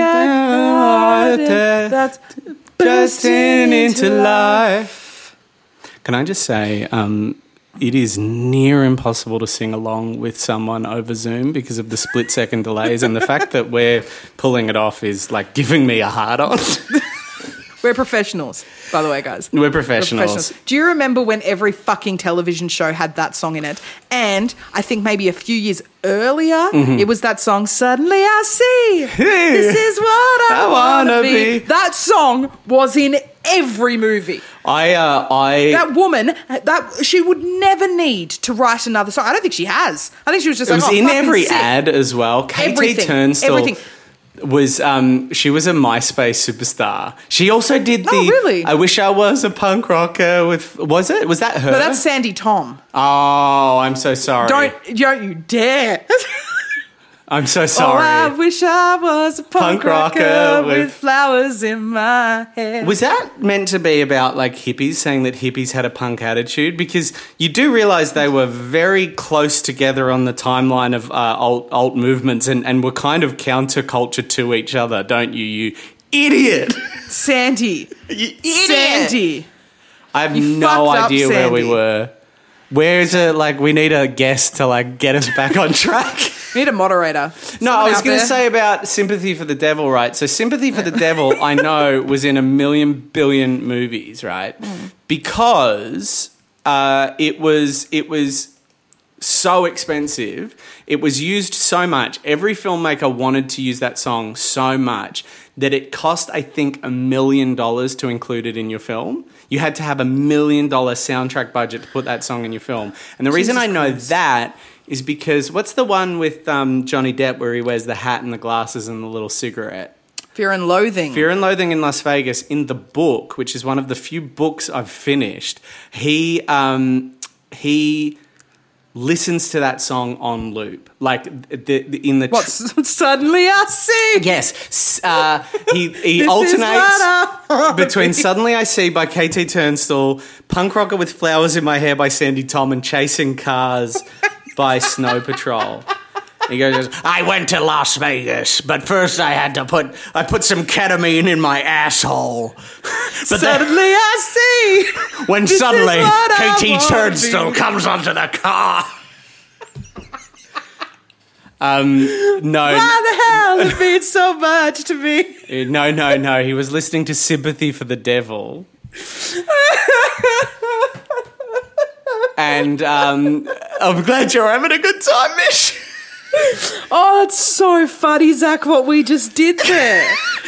a garden that's bursting into life. Can I just say, um, it is near impossible to sing along with someone over Zoom because of the split second delays, and the fact that we're pulling it off is like giving me a hard on. We're professionals, by the way, guys. We're professionals. We're professionals. Do you remember when every fucking television show had that song in it? And I think maybe a few years earlier, mm-hmm. it was that song, Suddenly I See, This Is What I, I Wanna, wanna be. be. That song was in every movie. I, uh, I... That woman, that she would never need to write another song. I don't think she has. I think she was just it like, was oh, in every sick. ad as well. K T Everything. Turnstile... Everything. was um, she was a MySpace superstar. She also did the. Oh, really? I wish I was a punk rocker with. Was it? Was that her? No, that's Sandy Tom. Oh, I'm so sorry. Don't don't you dare. I'm so sorry. Oh, I wish I was a punk, Punk rocker rocker with, with- flowers in my hair. Was that meant to be about like hippies, saying that hippies had a punk attitude? Because you do realise they were very close together on the timeline of uh, alt, alt movements and, and were kind of counterculture to each other, don't you, you idiot? Sandy. You idiot. Sandy. I have You no fucked up, idea where we Sandy. were. Where is it? Like, we need a guest to like get us back on track. We need a moderator. No, Someone I was out going to there. say about Sympathy for the Devil, right? So Sympathy for the Devil, I know, was in a million billion movies, right? Mm. Because uh, it was it was so expensive. It was used so much. Every filmmaker wanted to use that song so much that it cost, I think, a million dollars to include it in your film. You had to have a million dollar soundtrack budget to put that song in your film. And the reason Jesus I know Christ. that is because what's the one with um, Johnny Depp where he wears the hat and the glasses and the little cigarette? Fear and Loathing. Fear and Loathing in Las Vegas, in the book, which is one of the few books I've finished, he um, he listens to that song on loop. Like the, the, in the... What? Tr- Suddenly I see. yes. s- Uh, he he This is alternates what I- between Suddenly I See by K T Turnstile, Punk Rocker with Flowers in My Hair by Sandy Tom, and Chasing Cars by Snow Patrol. He goes, I went to Las Vegas, but first I had to put I put some ketamine in my asshole. But then, Suddenly I see. when this is suddenly what I K T wanna Turnstile be. comes onto the car. um, no, Why the hell it means so much to me? no, no, no. He was listening to Sympathy for the Devil. And um, I'm glad you're having a good time, Mish. Oh, it's so funny, Zach, what we just did there.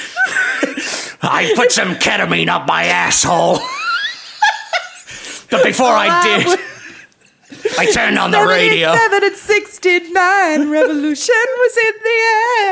I put some ketamine up my asshole. But before I did, I turned on the radio. seventy-seven and sixty-nine, revolution was in the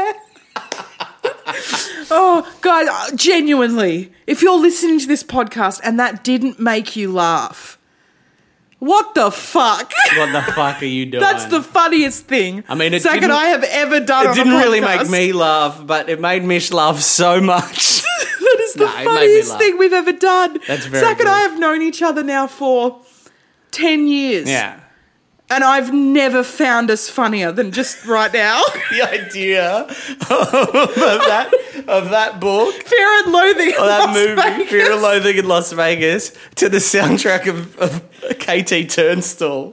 air. Oh, guys, uh, genuinely, if you're listening to this podcast and that didn't make you laugh, what the fuck? What the fuck are you doing? That's the funniest thing I mean, it Zach and didn't- I have ever done It on didn't a really podcast. make me laugh, but it made Mish laugh so much. That is the No, it made me funniest laugh. thing we've ever done. That's very Zach and good. I have known each other now for ten years. Yeah. And I've never found us funnier than just right now. The idea of that of that book, Fear and Loathing or that in Las movie, Vegas. Fear and Loathing in Las Vegas, to the soundtrack of, of K T Turnstile.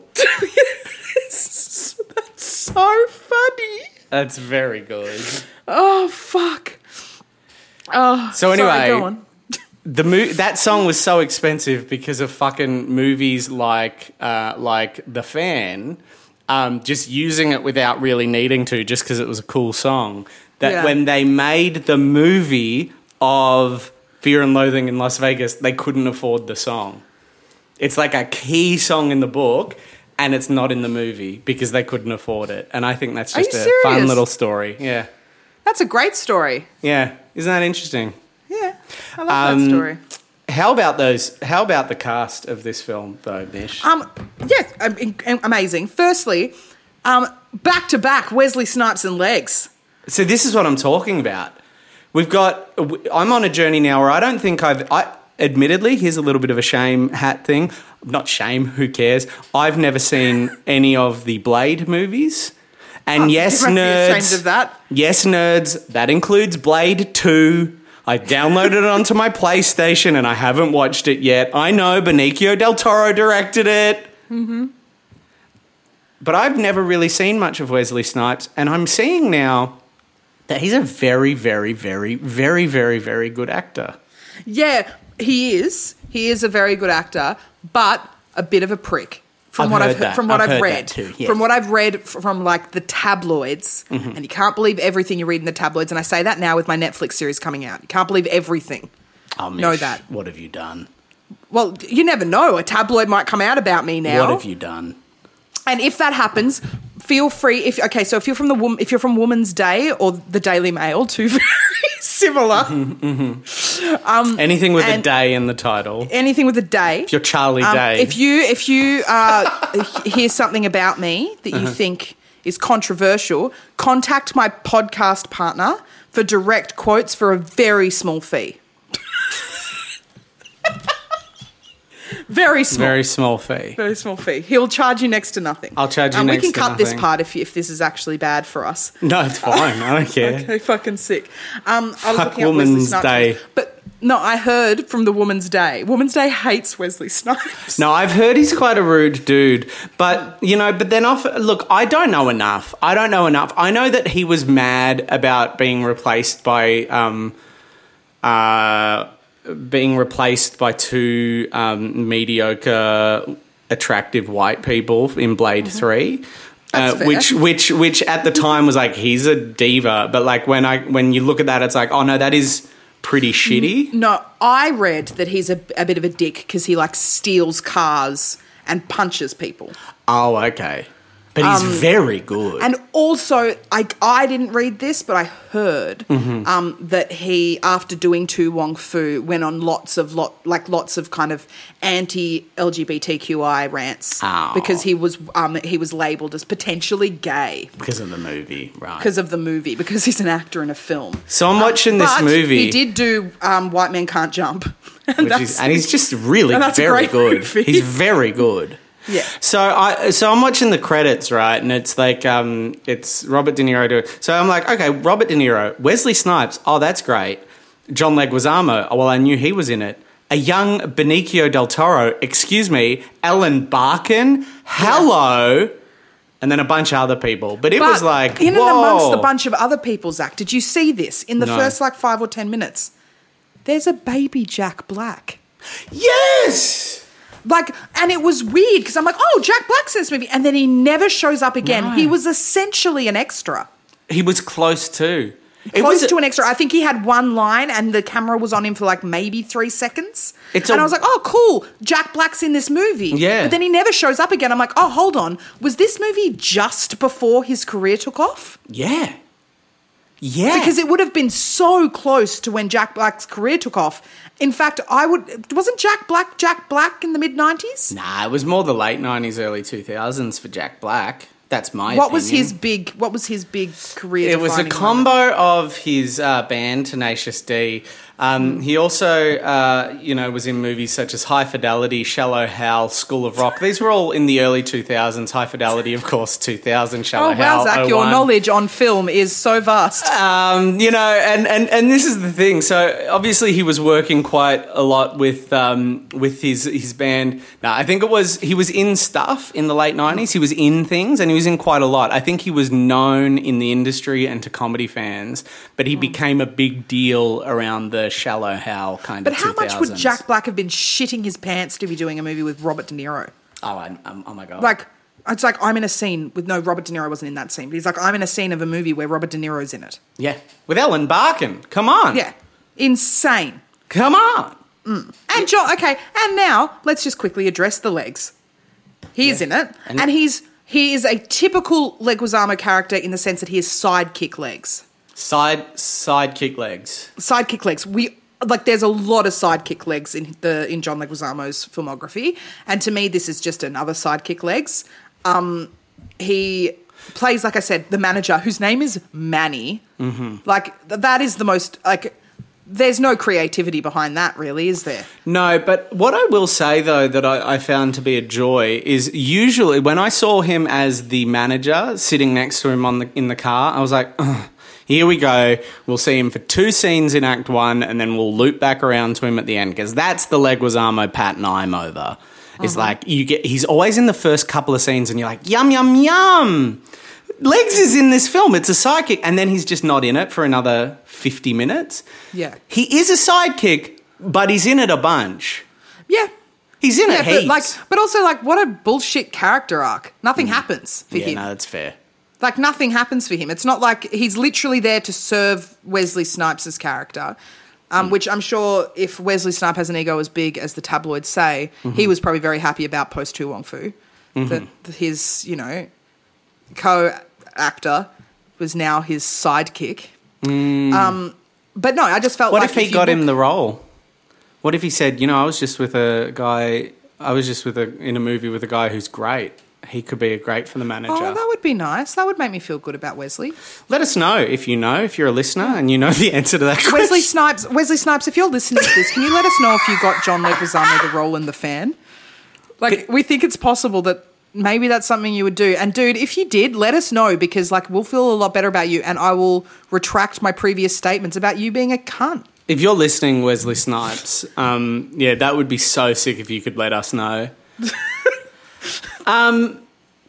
Yes. That's so funny. That's very good. Oh, fuck. Oh, So anyway, sorry, go on. The mo- that song was so expensive because of fucking movies like uh, like The Fan, um, just using it without really needing to, just because it was a cool song. That Yeah. when they made the movie of Fear and Loathing in Las Vegas, they couldn't afford the song. It's like a key song in the book, and it's not in the movie because they couldn't afford it. And I think that's Are just you a fun serious? little story. Yeah, That's a great story. yeah. Isn't that interesting? Yeah, I love Um, that story. How about those? How about the cast of this film, though, Mish? Um, yes, um, am- amazing. Firstly, um, back to back Wesley Snipes and Legs. So this is what I'm talking about. We've got. I'm on a journey now where I don't think I've. I admittedly, here's a little bit of a shame hat thing. Not shame. Who cares? I've never seen any of the Blade movies. And Oh, yes, you might be nerds. ashamed of that. Yes, nerds. That includes Blade two. I downloaded it onto my PlayStation and I haven't watched it yet. I know Benicio del Toro directed it. Mm-hmm. But I've never really seen much of Wesley Snipes, and I'm seeing now that he's a very, very, very, very, very, very good actor. Yeah, he is. He is a very good actor, but a bit of a prick. From I've what heard I've that. from what I've I've, heard read, that too, yes. from what I've read f- from like the tabloids, Mm-hmm. and you can't believe everything you read in the tabloids. And I say that now with my Netflix series coming out. You can't believe everything. Oh, Know Mish, that. What have you done? Well, you never know. A tabloid might come out about me now. What have you done? And if that happens, feel free if okay. So if you're from the wom- if you're from Woman's Day or the Daily Mail, two very similar. Mm-hmm, mm-hmm. Um, anything with a day in the title. Anything with a day. If you're Charlie um, Day. If you if you uh, hear something about me that you uh-huh. think is controversial, contact my podcast partner for direct quotes for a very small fee. Very small. Very small fee. Very small fee. He'll charge you next to nothing. I'll charge you um, next to nothing. We can cut nothing. this part if if this is actually bad for us. No, it's fine. I don't care. Okay, fucking sick. Um, I was Fuck looking up Wesley Woman's Snipes, Day. But no, I heard from the Woman's Day. Woman's Day hates Wesley Snipes. No, I've heard he's quite a rude dude. But, you know, but then off, look, I don't know enough. I don't know enough. I know that he was mad about being replaced by, um, uh, being replaced by two um, mediocre, attractive white people in Blade mm-hmm. three. Uh, which, which, which at the time was like, he's a diva. But like when I, when you look at that, it's like, oh no, that is pretty shitty. No, I read that he's a, a bit of a dick because he like steals cars and punches people. Oh, okay. But he's um, very good. And also, I, I didn't read this, but I heard mm-hmm. um, that he, after doing Tu Wong Fu, went on lots of lot like lots of kind of anti-L G B T Q I rants oh. because he was um, he was labelled as potentially gay because of the movie, right? Because of the movie, because he's an actor in a film. So I'm watching um, this but movie. He did do um, White Men Can't Jump, and, which is, and he's just really and that's very a great good. Movie. He's very good. Yeah. So I so I'm watching the credits, right, and it's like um it's Robert De Niro doing. So I'm like, okay, Robert De Niro, Wesley Snipes, oh that's great. John Leguizamo, oh, well I knew he was in it. A young Benicio del Toro, excuse me, Ellen Barkin, hello, yeah. And then a bunch of other people. But it but was like, in whoa. and amongst a bunch of other people, Zach, did you see this in the No. first like five or ten minutes? There's a baby Jack Black. Yes. Like, and it was weird because I'm like, oh, Jack Black's in this movie. And then he never shows up again. No. He was essentially an extra. He was close too. It Close was to an extra. I think he had one line and the camera was on him for like maybe three seconds. It's and a- I was like, oh, cool. Jack Black's in this movie. Yeah. But then he never shows up again. I'm like, oh, hold on. Was this movie just before his career took off? Yeah. Yeah. Because it would have been so close to when Jack Black's career took off. In fact, I would... Wasn't Jack Black Jack Black in the mid-nineties? Nah, it was more the late nineties, early two thousands for Jack Black. That's my What opinion. was his big... What was his big career It was a combo moment? of his uh, band, Tenacious D. Um, mm. He also, uh, you know, was in movies such as High Fidelity, Shallow Hal, School of Rock. These were all in the early two thousands. High Fidelity, of course, two thousand, Shallow oh, Hal, wow, Zach, oh one. your knowledge on film is so vast. Um, you know, and, and, and this is the thing. So obviously he was working quite a lot with um, with his his band. No, I think it was he was in stuff in the late nineties. He was in things and he was in quite a lot. I think he was known in the industry and to comedy fans, but he mm. became a big deal around the Shallow Hal kind but of how two thousands. much would Jack Black have been shitting his pants to be doing a movie with Robert De Niro? Oh, I, um, oh my God. Like, it's like I'm in a scene with, no, Robert De Niro wasn't in that scene, but he's like, I'm in a scene of a movie where Robert De Niro's in it. Yeah. With Ellen Barkin. Come on. Yeah. Insane. Come on. Mm. And John, okay, and now let's just quickly address the legs. He's yeah. in it, and, and he's he is a typical Leguizamo character in the sense that he has sidekick legs. Side sidekick legs. Sidekick legs. We like there's a lot of sidekick legs in the in John Leguizamo's filmography, and to me this is just another sidekick legs. Um, he plays, like I said, the manager whose name is Manny. Mm-hmm. Like that is the most like. There's no creativity behind that, really, is there? No, but what I will say, though, that I, I found to be a joy is usually when I saw him as the manager sitting next to him on the in the car, I was like, ugh, here we go. We'll see him for two scenes in Act One, and then we'll loop back around to him at the end, because that's the Leguizamo Pat I'm over. It's uh-huh. like you get he's always in the first couple of scenes, and you're like, yum, yum, yum. Legs is in this film. It's a sidekick. And then he's just not in it for another fifty minutes. Yeah. He is a sidekick, but he's in it a bunch. Yeah. He's in yeah, it but heaps. like, but also, like, what a bullshit character arc. Nothing mm. happens for yeah, him. no, that's fair. Like, nothing happens for him. It's not like he's literally there to serve Wesley Snipes' character, um, mm. which I'm sure if Wesley Snipes has an ego as big as the tabloids say, mm-hmm. he was probably very happy about post Tu Wong Fu. Mm-hmm. That, that his, you know... co-actor was now his sidekick. Mm. Um, but no, I just felt what like... What if he if got look- him the role? What if he said, you know, I was just with a guy... I was just with a in a movie with a guy who's great. He could be a great for the manager. Oh, that would be nice. That would make me feel good about Wesley. Let us know if you know, if you're a listener and you know the answer to that question. Wesley Snipes, Wesley Snipes, if you're listening to this, can you let us know if you got John Leguizamo the role in The Fan? Like, we think it's possible that maybe that's something you would do. And, dude, if you did, let us know because, like, we'll feel a lot better about you and I will retract my previous statements about you being a cunt. If you're listening, Wesley Snipes, um, yeah, that would be so sick if you could let us know. um,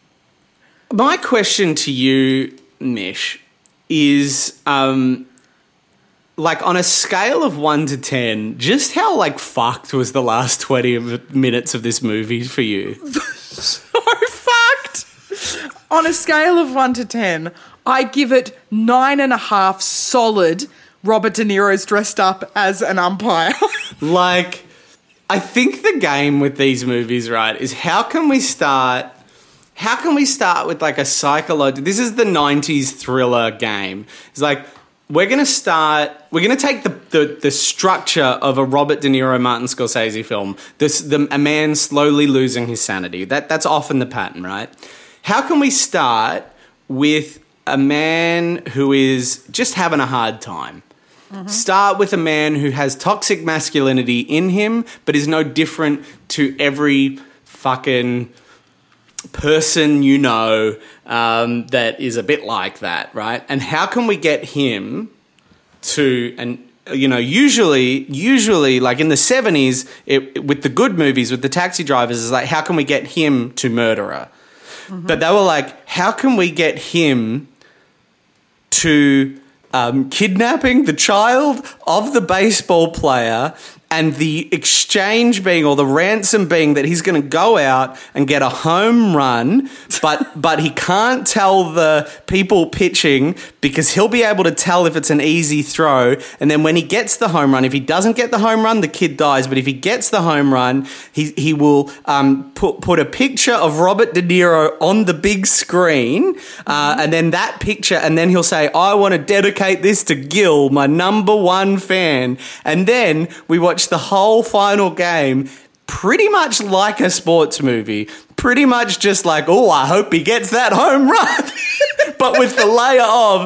my question to you, Mish, is um, like on a scale of one to ten, just how like fucked was the last twenty minutes of this movie for you? So fucked. On a scale of one to ten, I give it nine and a half solid. Robert De Niro's dressed up as an umpire. Like, I think the game with these movies, right, is how can we start... How can we start with, like, a psychological... This is the nineties thriller game. It's like, we're going to start... We're going to take the, the, the structure of a Robert De Niro, Martin Scorsese film, this, the, a man slowly losing his sanity. That That's often the pattern, right? How can we start with a man who is just having a hard time? Mm-hmm. Start with a man who has toxic masculinity in him, but is no different to every fucking person you know um, that is a bit like that, right? And how can we get him to, and you know, usually, usually, like in the seventies, it, with the good movies, with the Taxi Drivers, is like, how can we get him to murderer? Mm-hmm. But they were like, how can we get him to um, kidnapping the child of the baseball player and the exchange being, or the ransom being, that he's going to go out and get a home run, but but he can't tell the people pitching because he'll be able to tell if it's an easy throw. And then when he gets the home run, if he doesn't get the home run, the kid dies. But if he gets the home run, he he will um, put put a picture of Robert De Niro on the big screen, uh, and then that picture, and then he'll say, "I want to dedicate this to Gil, my number one fan." And then we watch the whole final game pretty much like a sports movie, pretty much just like, oh, I hope he gets that home run, but with the layer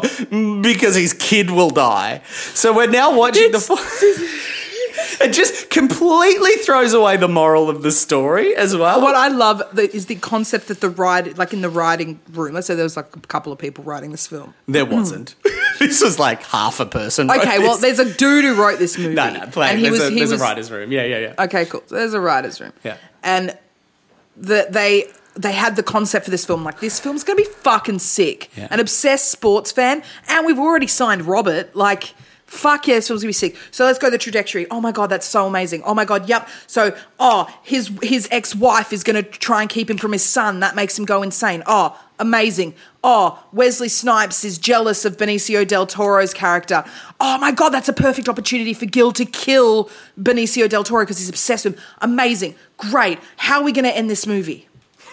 of because his kid will die. So we're now watching it's, the it just completely throws away the moral of the story as well. What I love is the concept that the write, like in the writing room, let's say there was like a couple of people writing this film. There wasn't. This was like half a person. Okay, well, there's a dude who wrote this movie. No, no, play. And he there's was, a, he there's was, a writer's room. Yeah, yeah, yeah. Okay, cool. So there's a writer's room. Yeah. And the, they they had the concept for this film, like, this film's going to be fucking sick. Yeah. An obsessed sports fan, and we've already signed Robert, like... Fuck yeah, this film's gonna be sick. So let's go the trajectory. Oh my God, that's so amazing. Oh my God, yep. So, oh, his his ex-wife is gonna try and keep him from his son. That makes him go insane. Oh, amazing. Oh, Wesley Snipes is jealous of Benicio del Toro's character. Oh my God, that's a perfect opportunity for Gil to kill Benicio del Toro because he's obsessed with him. Amazing. Great. How are we gonna end this movie?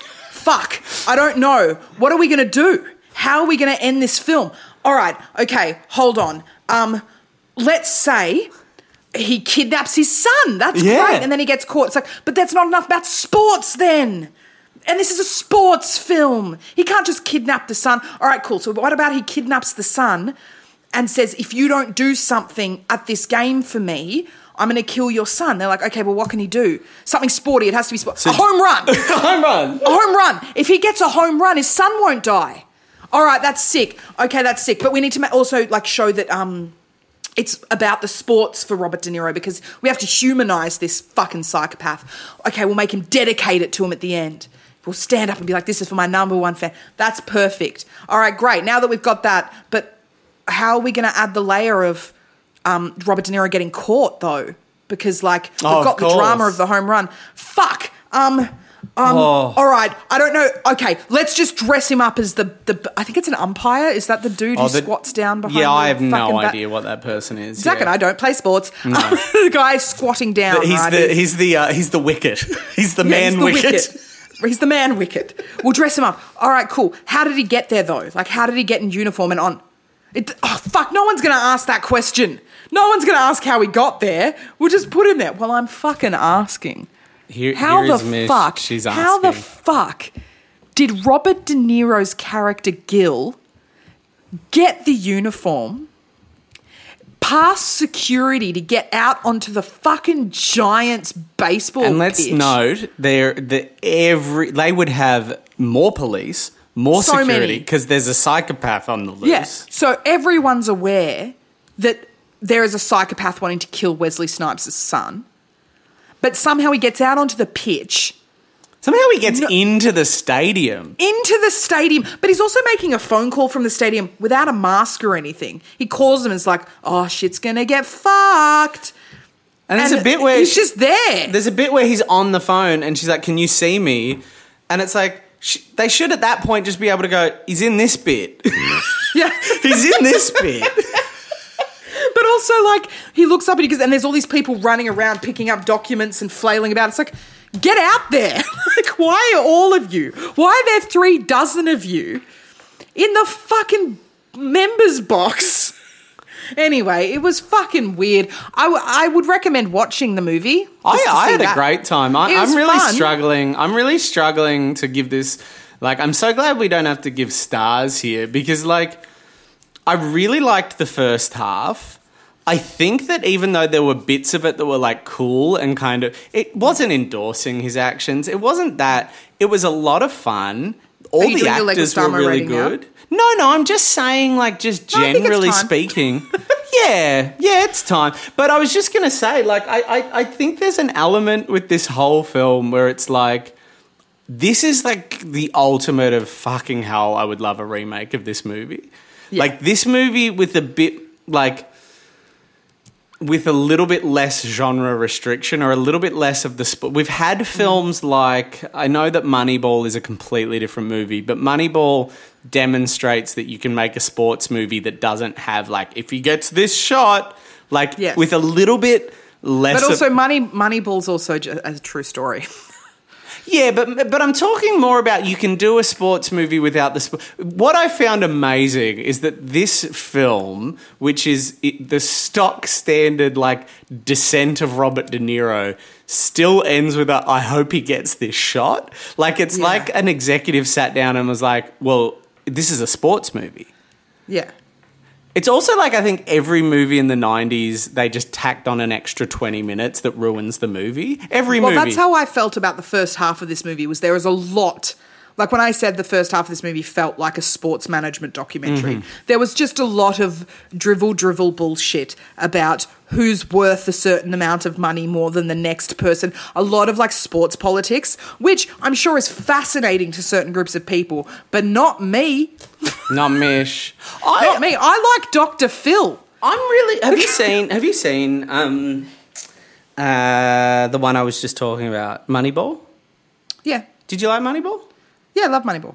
Fuck. I don't know. What are we gonna do? How are we gonna end this film? All right, okay, hold on. Um... Let's say he kidnaps his son. That's yeah. great. And then he gets caught. It's like, but that's not enough about sports then. And this is a sports film. He can't just kidnap the son. All right, cool. So what about he kidnaps the son and says, if you don't do something at this game for me, I'm going to kill your son. They're like, okay, well, what can he do? Something sporty. It has to be sport. So, a home run. a home run. A home run. If he gets a home run, his son won't die. All right, that's sick. Okay, that's sick. But we need to also like show that... um. It's about the sports for Robert De Niro because we have to humanize this fucking psychopath. Okay, we'll make him dedicate it to him at the end. We'll stand up and be like, this is for my number one fan. That's perfect. All right, great. Now that we've got that, but how are we going to add the layer of um, Robert De Niro getting caught, though? Because, like, we've oh, got the drama of the home run. Fuck. Um... Um, oh. All right, I don't know. Okay, let's just dress him up as the, the I think it's an umpire. Is that the dude who oh, the, squats down behind Yeah, the I have no bat? idea what that person is. Zach yeah. and I don't play sports. No. the guy's squatting down. But he's right? the he's the uh, he's the wicket. He's the yeah, man he's the wicket. wicket. He's the man wicket. We'll dress him up. All right, cool. How did he get there, though? Like, how did he get in uniform and on? It, oh, fuck, no one's going to ask that question. No one's going to ask how he got there. We'll just put him there. Well, I'm fucking asking. Here, how here the is Mish. fuck? She's asking. How the fuck did Robert De Niro's character Gil get the uniform, pass security to get out onto the fucking Giants baseball And let's pitch? note, they're, the every they would have more police, more So security, many. because there's a psychopath on the loose. Yeah. So everyone's aware that there is a psychopath wanting to kill Wesley Snipes' son, but somehow he gets out onto the pitch, Somehow he gets No- into the stadium. into the stadium, but he's also making a phone call from the stadium without a mask or anything. He calls them and is like, oh, shit's going to get fucked. And there's And a bit where he's just there. There's a bit where he's on the phone and she's like, "Can you see me?" And it's like sh- they should at that point just be able to go, "He's in this bit. Yeah. He's in this bit." But also, like, he looks up and he goes, and there's all these people running around picking up documents and flailing about. It's like, get out there. Like, why are all of you? Why are there three dozen of you in the fucking members box? Anyway, it was fucking weird. I, w- I would recommend watching the movie. I, just to I see had that. a great time. I, It was I'm really fun. struggling. I'm really struggling to give this. Like, I'm so glad we don't have to give stars here because, like, I really liked the first half. I think that even though there were bits of it that were like cool and kind of, it wasn't endorsing his actions. It wasn't that. It was a lot of fun. All you the doing your actors were Leguizamo really rating now? good. No, no, I'm just saying, like, just No, I think it's generally time. speaking. Yeah, yeah, it's time. But I was just going to say, like, I, I, I think there's an element with this whole film where it's like, this is like the ultimate of fucking hell. I would love a remake of this movie. Yeah. Like, this movie with a bit, like, with a little bit less genre restriction or a little bit less of the... Sp- We've had films like... I know that Moneyball is a completely different movie, but Moneyball demonstrates that you can make a sports movie that doesn't have, like, if he gets this shot, like, Yes. with a little bit less... But also, of- Money Moneyball's also ju- a true story. Yeah, but but I'm talking more about you can do a sports movie without the sport. What I found amazing is that this film, which is it, the stock standard like descent of Robert De Niro, still ends with a "I hope he gets this shot." Like it's Yeah. like an executive sat down and was like, "Well, this is a sports movie." Yeah. It's also like I think every movie in the nineties, they just tacked on an extra twenty minutes that ruins the movie. Every Well, movie. that's how I felt about the first half of this movie. Was there was a lot, like when I said the first half of this movie felt like a sports management documentary. Mm-hmm. There was just a lot of drivel, drivel bullshit about who's worth a certain amount of money more than the next person. A lot of like sports politics, which I'm sure is fascinating to certain groups of people, but not me. Not Mish. I, Not me. I like Doctor Phil. I'm really. Have you seen? Have you seen um, uh, the one I was just talking about, Moneyball? Yeah. Did you like Moneyball? Yeah, I love Moneyball.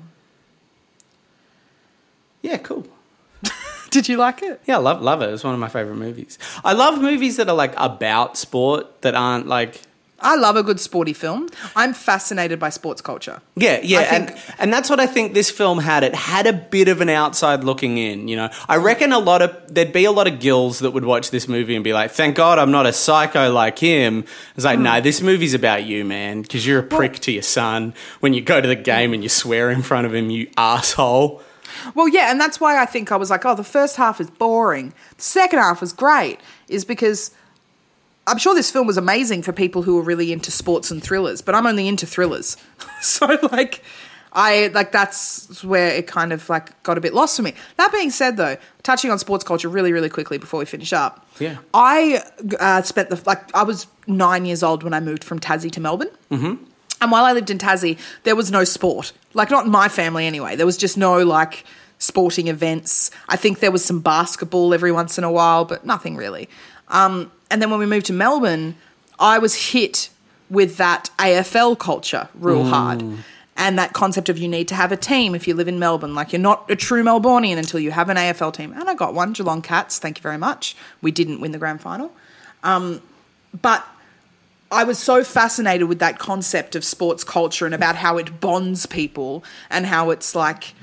Yeah, cool. Did you like it? Yeah, I love love it. It's one of my favorite movies. I love movies that are like about sport that aren't like. I love a good sporty film. I'm fascinated by sports culture. Yeah, yeah, I think- and and that's what I think this film had. It had a bit of an outside looking in, you know. I reckon a lot of there'd be a lot of gills that would watch this movie and be like, "Thank God I'm not a psycho like him." It's like, no, this movie's about you, man, because you're a prick to your son when you go to the game and you swear in front of him, you asshole. Well, yeah, and that's why I think I was like, oh, the first half is boring. The second half was great, is because I'm sure this film was amazing for people who are really into sports and thrillers, but I'm only into thrillers. So, like, I, like, that's where it kind of, like, got a bit lost for me. That being said, though, touching on sports culture really, really quickly before we finish up. Yeah. I uh, spent the, like, I was nine years old when I moved from Tassie to Melbourne. Mm-hmm. And while I lived in Tassie, there was no sport. Like, not in my family anyway. There was just no, like, sporting events. I think there was some basketball every once in a while, but nothing really. Um, and then when we moved to Melbourne, I was hit with that A F L culture real hard. And that concept of you need to have a team if you live in Melbourne. Like, you're not a true Melbourneian until you have an A F L team. And I got one, Geelong Cats, thank you very much. We didn't win the grand final. Um, but I was so fascinated with that concept of sports culture and about how it bonds people and how it's like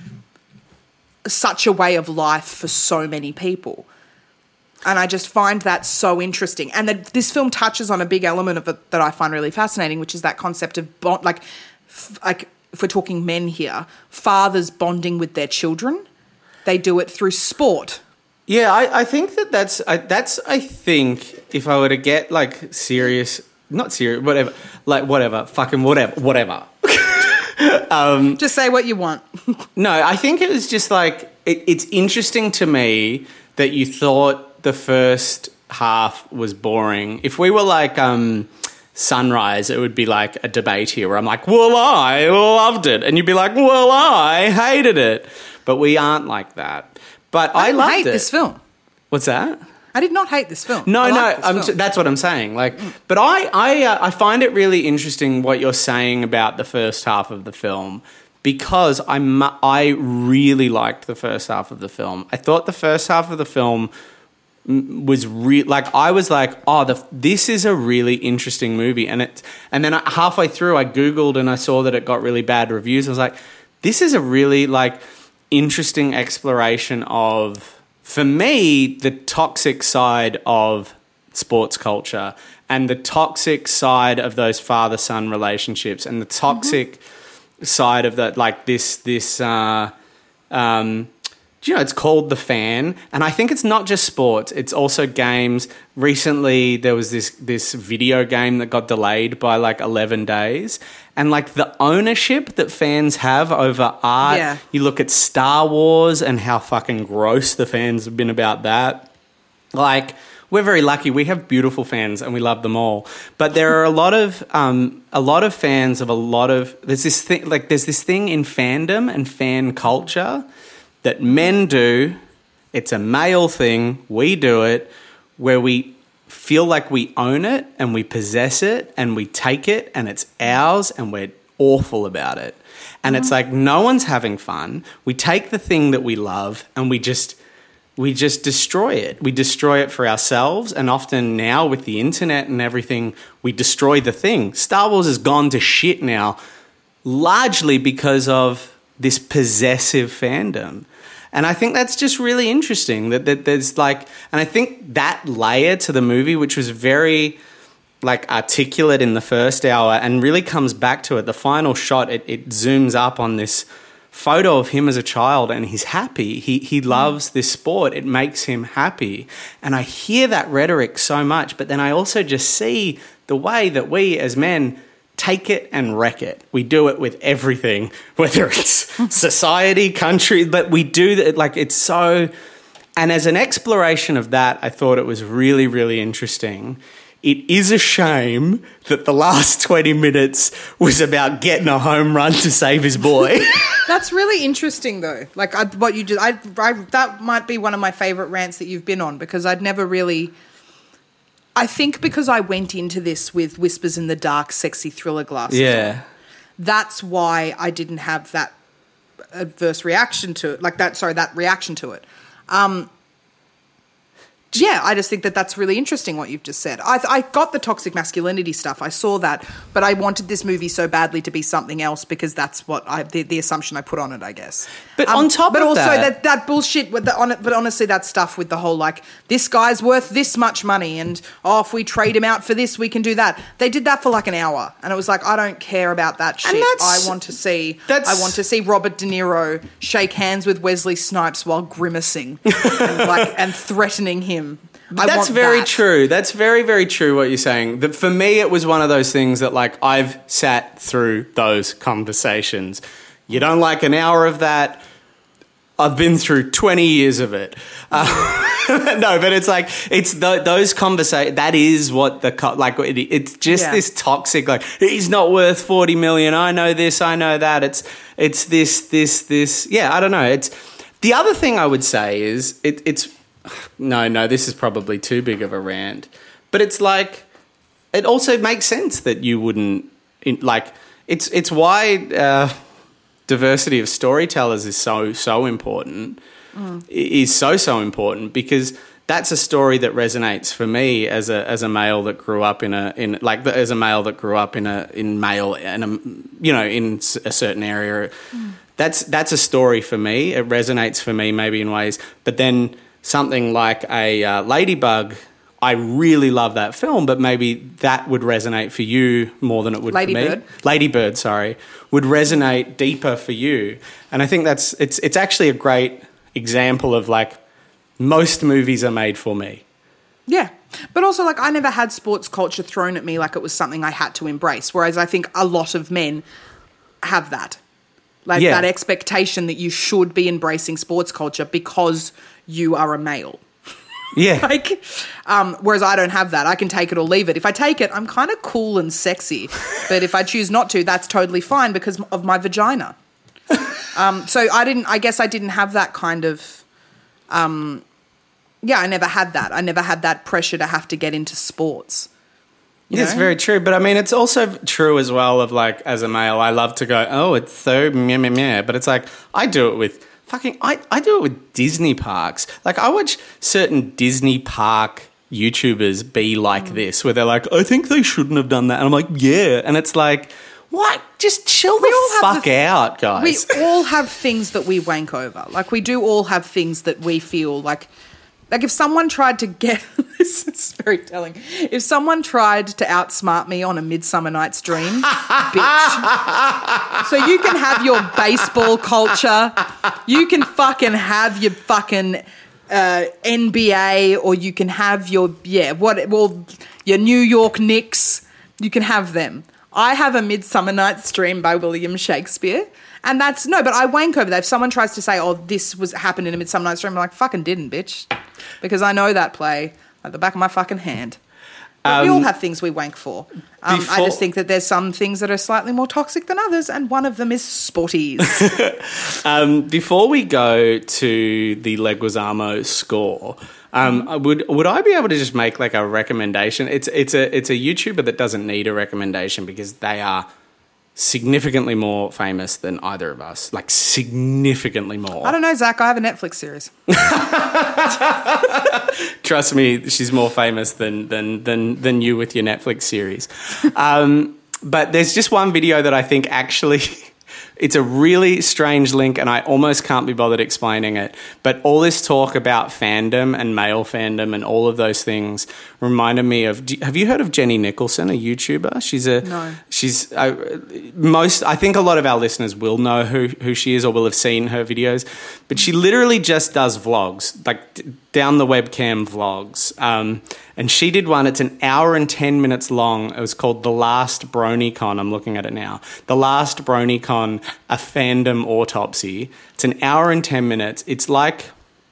such a way of life for so many people. And I just find that so interesting. And that this film touches on a big element of it that I find really fascinating, which is that concept of bond, like, f- like if we're talking men here, fathers bonding with their children. They do it through sport. Yeah, I, I think that that's, I, that's, I think, if I were to get, like, serious, not serious, whatever, like, whatever, fucking whatever, whatever. um, Just say what you want. no, I think it was just, like, it, it's interesting to me that you thought the first half was boring. If we were like um, Sunrise, it would be like a debate here where I'm like, well, I loved it. And you'd be like, well, I hated it. But we aren't like that. But I, I loved hate it. this film. What's that? I did not hate this film. No, I no, liked this I'm, film. that's what I'm saying. Like, but I, I, uh, I find it really interesting what you're saying about the first half of the film, because I, mu- I really liked the first half of the film. I thought the first half of the film was re- like I was like, oh, the, this is a really interesting movie, and it, and then I, halfway through, I googled and I saw that it got really bad reviews. I was like, this is a really like interesting exploration of, for me, the toxic side of sports culture and the toxic side of those father-son relationships and the toxic mm-hmm. side of that, like this this. Uh, um, Do you know, it's called The Fan, and I think it's not just sports, it's also games. Recently, there was this this video game that got delayed by like eleven days, and like the ownership that fans have over art. Yeah. You look at Star Wars and how fucking gross the fans have been about that. Like, we're very lucky. We have beautiful fans and we love them all. But there are a lot of um, a lot of fans of a lot of there's this thing like there's this thing in fandom and fan culture that men do. It's a male thing. We do it where we feel like we own it and we possess it and we take it and it's ours and we're awful about it. And mm-hmm. it's like no one's having fun. We take the thing that we love and we just we just destroy it. We destroy it for ourselves, and often now with the internet and everything, we destroy the thing. Star Wars has gone to shit now, largely because of this possessive fandom. And I think that's just really interesting that, that there's like, and I think that layer to the movie, which was very like articulate in the first hour and really comes back to it. The final shot, it, it zooms up on this photo of him as a child and he's happy. He, he loves this sport. It makes him happy. And I hear that rhetoric so much, but then I also just see the way that we as men take it and wreck it. We do it with everything, whether it's society, country, but we do that. Like it's so, and as an exploration of that, I thought it was really, really interesting. It is a shame that the last twenty minutes was about getting a home run to save his boy. That's really interesting though. Like I, what you did, I, I, that might be one of my favorite rants that you've been on, because I'd never really, I think because I went into this with Whispers in the Dark, sexy thriller glasses yeah. on, that's why I didn't have that adverse reaction to it. Like that, sorry, that reaction to it. Um, yeah, I just think that that's really interesting what you've just said. I, I got the toxic masculinity stuff. I saw that, but I wanted this movie so badly to be something else because that's what I the, the assumption I put on it, I guess. But um, on top but of also that, that, that bullshit with the on it. But honestly, that stuff with the whole like this guy's worth this much money, and oh, if we trade him out for this, we can do that. They did that for like an hour, and it was like I don't care about that shit. I want to see. I want to see Robert De Niro shake hands with Wesley Snipes while grimacing and like and threatening him. I That's want very that. true. That's very, very true what you're saying. That for me, it was one of those things that, like, I've sat through those conversations. You don't like an hour of that? I've been through twenty years of it. Uh, no, but it's like, it's the, those conversations, that is what the, co- like, it, it's just Yeah. this toxic, like, he's not worth forty million. I know this, I know that. It's, it's this, this, this. Yeah, I don't know. It's, the other thing I would say is, it, it's, No, no, this is probably too big of a rant. But it's like, it also makes sense that you wouldn't, like, it's it's why uh, diversity of storytellers is so, so important, mm. is so, so important, because that's a story that resonates for me as a as a male that grew up in a in like as a male that grew up in a in male and a, you know in a certain area. Mm. That's that's a story for me. It resonates for me maybe in ways, but then something like a uh, Ladybug, I really love that film, but maybe that would resonate for you more than it would Lady for me. Bird. Lady Bird, sorry, would resonate deeper for you. And I think that's it's it's actually a great example of like most movies are made for me. Yeah. But also like I never had sports culture thrown at me like it was something I had to embrace, whereas I think a lot of men have that. Like Yeah. that expectation that you should be embracing sports culture because you are a male. Yeah. Like, um, whereas I don't have that. I can take it or leave it. If I take it, I'm kind of cool and sexy. But if I choose not to, that's totally fine because of my vagina. um, so I didn't, I guess I didn't have that kind of, um, yeah, I never had that. I never had that pressure to have to get into sports. You It's know? very true, but I mean, it's also true as well of like, as a male, I love to go, oh, it's so meh, meh, meh, but it's like, I do it with fucking, I, I do it with Disney parks. Like, I watch certain Disney park YouTubers be like Mm. this, where they're like, I think they shouldn't have done that. And I'm like, yeah. And it's like, what? Just chill We the all have fuck the- out, guys. We all have things that we wank over. Like, we do all have things that we feel like... Like, if someone tried to get... This is very telling. If someone tried to outsmart me on a Midsummer Night's Dream, bitch. So you can have your baseball culture. You can fucking have your fucking uh, N B A, or you can have your... Yeah, what... Well, your New York Knicks. You can have them. I have a Midsummer Night's Dream by William Shakespeare. And that's... No, but I wank over that. If someone tries to say, oh, this was happened in a Midsummer Night's Dream, I'm like, fucking didn't, bitch. Because I know that play at the back of my fucking hand. But we all have things we wank for. Um, I before- just think that there's some things that are slightly more toxic than others, and one of them is sporties. Um, before we go to the Leguizamo score, um, Mm-hmm. would would I be able to just make like a recommendation? It's it's a it's a YouTuber that doesn't need a recommendation because they are significantly more famous than either of us. Like significantly more. I don't know, Zach. I have a Netflix series. Trust me, she's more famous than than than than you with your Netflix series. Um, but there's just one video that I think actually it's a really strange link, and I almost can't be bothered explaining it. But all this talk about fandom and male fandom and all of those things reminded me of. Have you heard of Jenny Nicholson, a YouTuber? She's a No. She's uh, most. I think a lot of our listeners will know who who she is or will have seen her videos. But she literally just does vlogs, like d- down the webcam vlogs. Um, and she did one. It's an hour and ten minutes long. It was called The Last BronyCon. I'm looking at it now. The Last BronyCon, a fandom autopsy. It's an hour and ten minutes. It's like.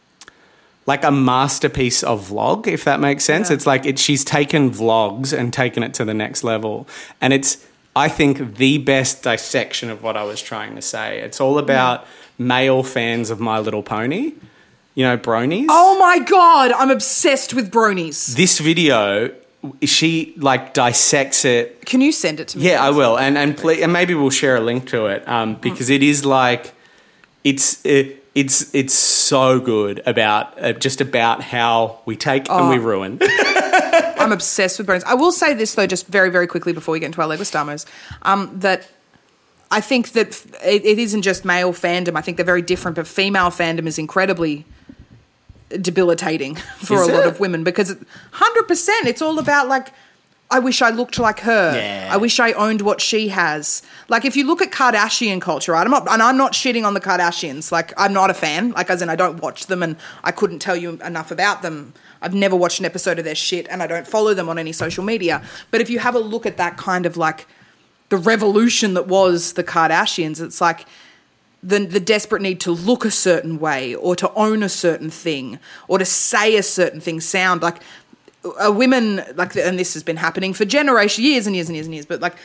Like a masterpiece of vlog, if that makes sense. Yeah. It's like it, she's taken vlogs and taken it to the next level. And it's, I think, the best dissection of what I was trying to say. It's all about male fans of My Little Pony, you know, bronies. Oh my God, I'm obsessed with bronies. This video, she like dissects it. Can you send it to me? Yeah, I will. And and, ple- and maybe we'll share a link to it um, because it is like, it's... It, It's it's so good about uh, just about how we take and we ruin. I'm obsessed with bronies. I will say this, though, just very, very quickly before we get into our Leguizamos, um, that I think that it, it isn't just male fandom. I think they're very different, but female fandom is incredibly debilitating for Is a lot it? of women because one hundred percent it's all about, like, I wish I looked like her. Yeah. I wish I owned what she has. Like, if you look at Kardashian culture, right? I'm not, and I'm not shitting on the Kardashians. Like, I'm not a fan. Like, as in, I don't watch them, and I couldn't tell you enough about them. I've never watched an episode of their shit, and I don't follow them on any social media. But if you have a look at that kind of, like, the revolution that was the Kardashians, it's like the the desperate need to look a certain way, or to own a certain thing, or to say a certain thing, sound like. Uh, women, like, and this has been happening for generations, years and years and years and years, but, like,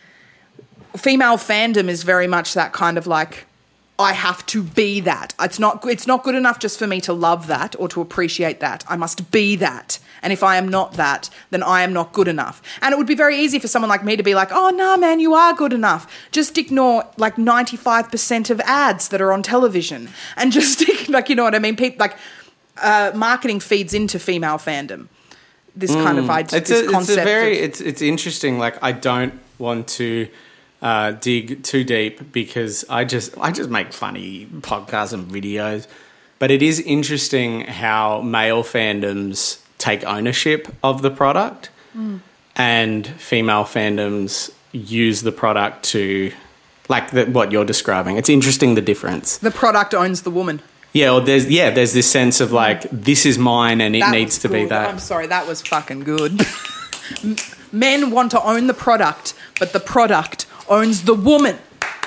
female fandom is very much that kind of, like, I have to be that. It's not, it's not good enough just for me to love that or to appreciate that. I must be that. And if I am not that, then I am not good enough. And it would be very easy for someone like me to be like, oh, nah, man, you are good enough. Just ignore, like, ninety-five percent of ads that are on television. And just, like, you know what I mean? People, like... uh, marketing feeds into female fandom. This mm. kind of idea, it's this a, concept. It's a very, of, it's it's interesting. Like, I don't want to uh, dig too deep because I just I just make funny podcasts and videos. But it is interesting how male fandoms take ownership of the product, mm. and female fandoms use the product to, like the, what you're describing. It's interesting, the difference. The product owns the woman. Yeah, or there's yeah, there's this sense of like, this is mine and it That needs to good. be that. I'm sorry, that was fucking good. Men want to own the product, but the product owns the woman.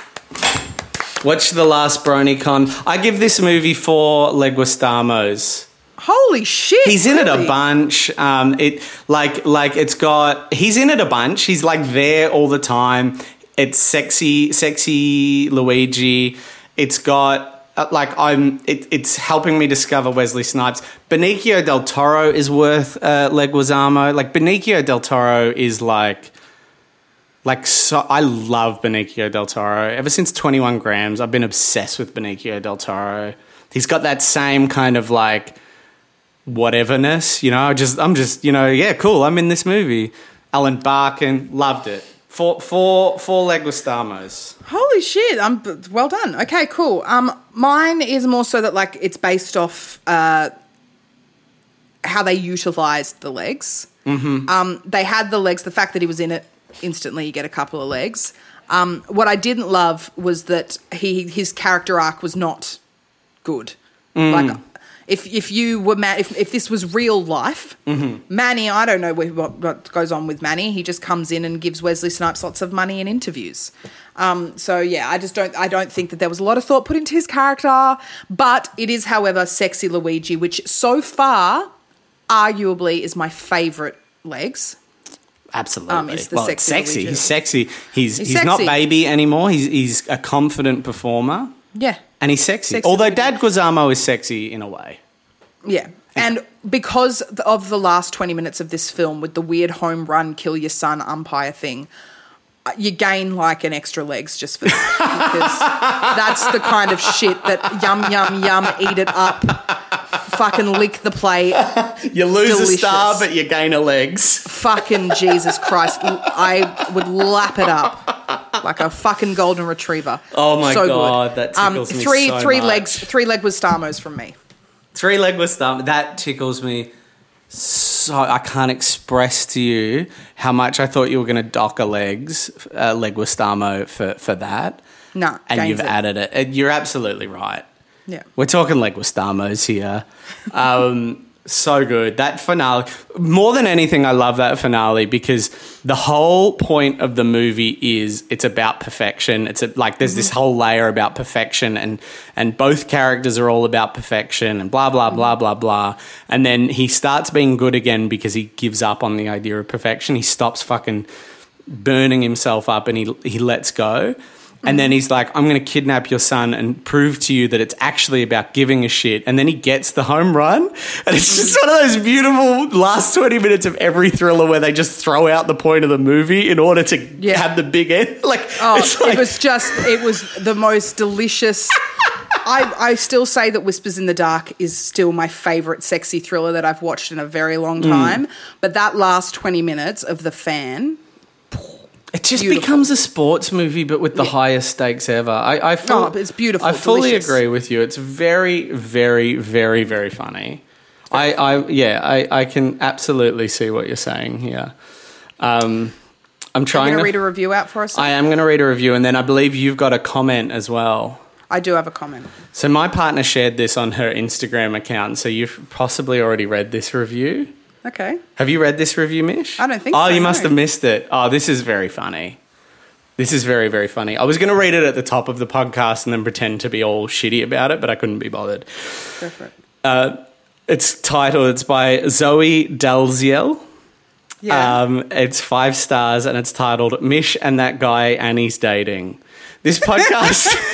Watch The Last BronyCon. I give this movie four Leguistamos. Holy shit! He's in really? it a bunch. Um, it like like it's got. He's in it a bunch. He's like there all the time. It's sexy, sexy Luigi. It's got uh, like I'm. It, it's helping me discover Wesley Snipes. Benicio del Toro is worth uh, Leguizamo. Like Benicio del Toro is like. Like, so, I love Benicio del Toro. Ever since twenty-one grams, I've been obsessed with Benicio del Toro. He's got that same kind of, like, whateverness, you know? Just I'm just, you know, yeah, cool, I'm in this movie. Alan Barkin, loved it. Four, four, four Leguistamos. Holy shit, I'm well done. Okay, cool. Um, mine is more so that, like, it's based off uh, how they utilised the legs. Mm-hmm. Um, they had the legs, the fact that he was in it, instantly you get a couple of legs. Um, what I didn't love was that he his character arc was not good. Mm. Like, if if you were Ma- if if this was real life, mm-hmm. Manny, I don't know what, what goes on with Manny. He just comes in and gives Wesley Snipes lots of money in interviews. Um, so yeah, I just don't I don't think that there was a lot of thought put into his character. But it is, however, sexy Luigi, which so far arguably is my favourite legs. Absolutely. Um, it's the well, sexy it's sexy. Luigi. He's sexy. He's he's, He's he's not sexy. baby anymore. He's he's a confident performer. Yeah. And he's sexy. Sexy Although Luigi. Dad Guizamo is sexy in a way. Yeah. And because of the last twenty minutes of this film with the weird home run, kill your son umpire thing, you gain like an extra legs just for that. Because that's the kind of shit that yum, yum, yum, eat it up, fucking lick the plate. You lose Delicious. a star, but you gain a legs. Fucking Jesus Christ. I would lap it up like a fucking golden retriever. Oh my so God, good. that tickles um, me three, so three much. legs, three Leguistamos from me. Three Leguistamo. That tickles me so. I can't express to you how much I thought you were going to dock a legs, uh, Leguistamo for, for that. No, and gains you've it. added it. And you're absolutely right. Yeah. We're talking Leguistamos here. Um, so good. That finale. More than anything, I love that finale because the whole point of the movie is it's about perfection. It's a, like there's Mm-hmm. this whole layer about perfection and, and both characters are all about perfection and blah, blah, blah, blah, blah. And then he starts being good again because he gives up on the idea of perfection. He stops fucking burning himself up and he he lets go. And then he's like, I'm going to kidnap your son and prove to you that it's actually about giving a shit. And then he gets the home run. And it's just one of those beautiful last twenty minutes of every thriller where they just throw out the point of the movie in order to Yeah. have the big end. Like, Oh, it's like it was just, it was the most delicious. I, I still say that Whispers in the Dark is still my favourite sexy thriller that I've watched in a very long time. Mm. But that last twenty minutes of The Fan, it just beautiful. becomes a sports movie, but with the Yeah. highest stakes ever. I, I full, Oh, it's beautiful, I fully delicious. agree with you. It's very, very, very, very funny. I, I, yeah, I, I can absolutely see what you're saying here. Um, I'm I'm trying going to to read a review out for us. I am going to read a review, and then I believe you've got a comment as well. I do have a comment. So my partner shared this on her Instagram account, so you've possibly already read this review. Okay. Have you read this review, Mish? I don't think oh, so, you must no. have missed it. Oh, this is very funny. This is very, very funny. I was going to read it at the top of the podcast and then pretend to be all shitty about it, but I couldn't be bothered. Go for it. Uh, it's titled, it's by Zoe Dalziel. Yeah. Um, it's five stars and it's titled Mish and That Guy Annie's Dating. This podcast...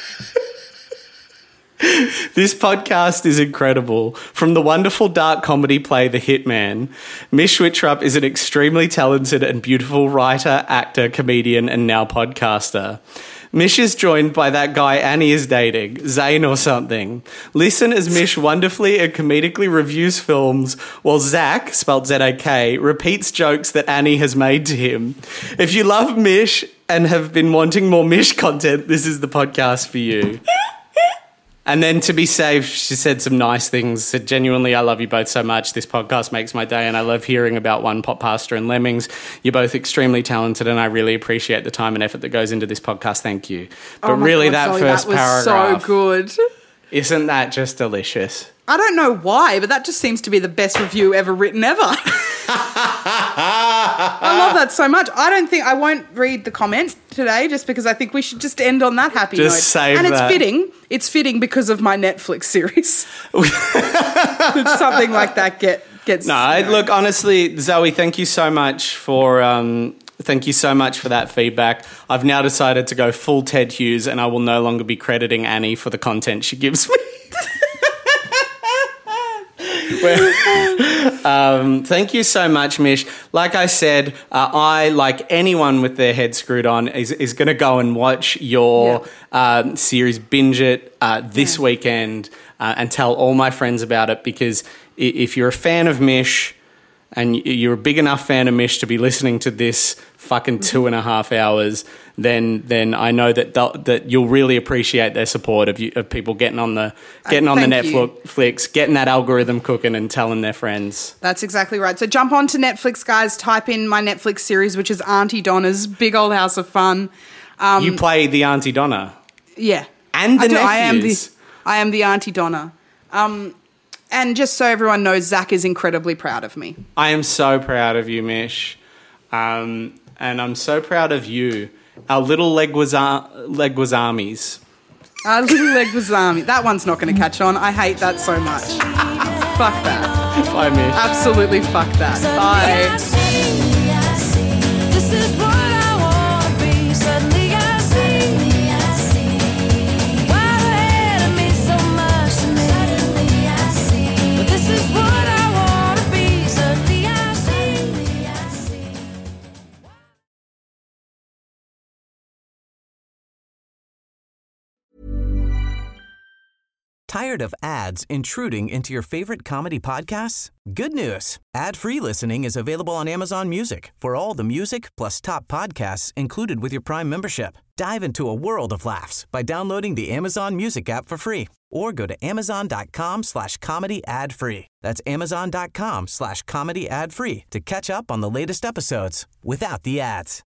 This podcast is incredible. From the wonderful dark comedy play The Hitman, Mish Wittrup is an extremely talented and beautiful writer, actor, comedian, and now podcaster. Mish is joined by that guy Annie is dating, Zane or something. Listen as Mish wonderfully and comedically reviews films while Zach, spelled Z A K, repeats jokes that Annie has made to him. If you love Mish and have been wanting more Mish content, this is the podcast for you. And then to be safe, she said some nice things. Said, genuinely, I love you both so much. This podcast makes my day, and I love hearing about One Pot Pasta and Lemmings. You're both extremely talented, and I really appreciate the time and effort that goes into this podcast. Thank you. But Oh my really, God, that Zoe, first that was paragraph, so good. isn't that just delicious? I don't know why, but that just seems to be the best review ever written ever. I love that so much. I don't think I won't read the comments today just because I think we should just end on that happy Just note. save and it's that. fitting. It's fitting because of my Netflix series. It's something like that get gets. No, I, look, honestly, Zoe, thank you so much for um, thank you so much for that feedback. I've now decided to go full Ted Hughes, and I will no longer be crediting Annie for the content she gives me. um, thank you so much, Mish. Like I said, uh, I, like anyone with their head screwed on, is, is going to go and watch your Yeah. um, series, binge it uh, this Yeah. weekend, uh, and tell all my friends about it, because i- if you're a fan of Mish and y- you're a big enough fan of Mish to be listening to this fucking two and a half hours, then then I know that they'll- that you'll really appreciate their support of you, of people getting on the getting on the thank you. Netflix, getting that algorithm cooking, and telling their friends. That's exactly right. So jump on to Netflix, guys. Type in my Netflix series, which is Auntie Donna's Big Old House of Fun. Um, You play the Auntie Donna Yeah. and the I do. I am the, nephews. I am the Auntie Donna. Um, and just so everyone knows, Zach is incredibly proud of me. I am so proud of you, Mish, um, and I'm so proud of you, our little Leguiza- Leguizamis. Our little leg was army. That one's not going to catch on. I hate that so much. Fuck that. Bye, Mish. Absolutely fuck that. Bye. This is what I wanna be. Suddenly I see why the hate means so much to me. Suddenly I see. But this is what I wanna be. Suddenly I see. Tired of ads intruding into your favorite comedy podcasts? Good news. Ad-free listening is available on Amazon Music for all the music plus top podcasts included with your Prime membership. Dive into a world of laughs by downloading the Amazon Music app for free or go to amazon.com slash comedy ad free. That's amazon.com slash comedy ad free to catch up on the latest episodes without the ads.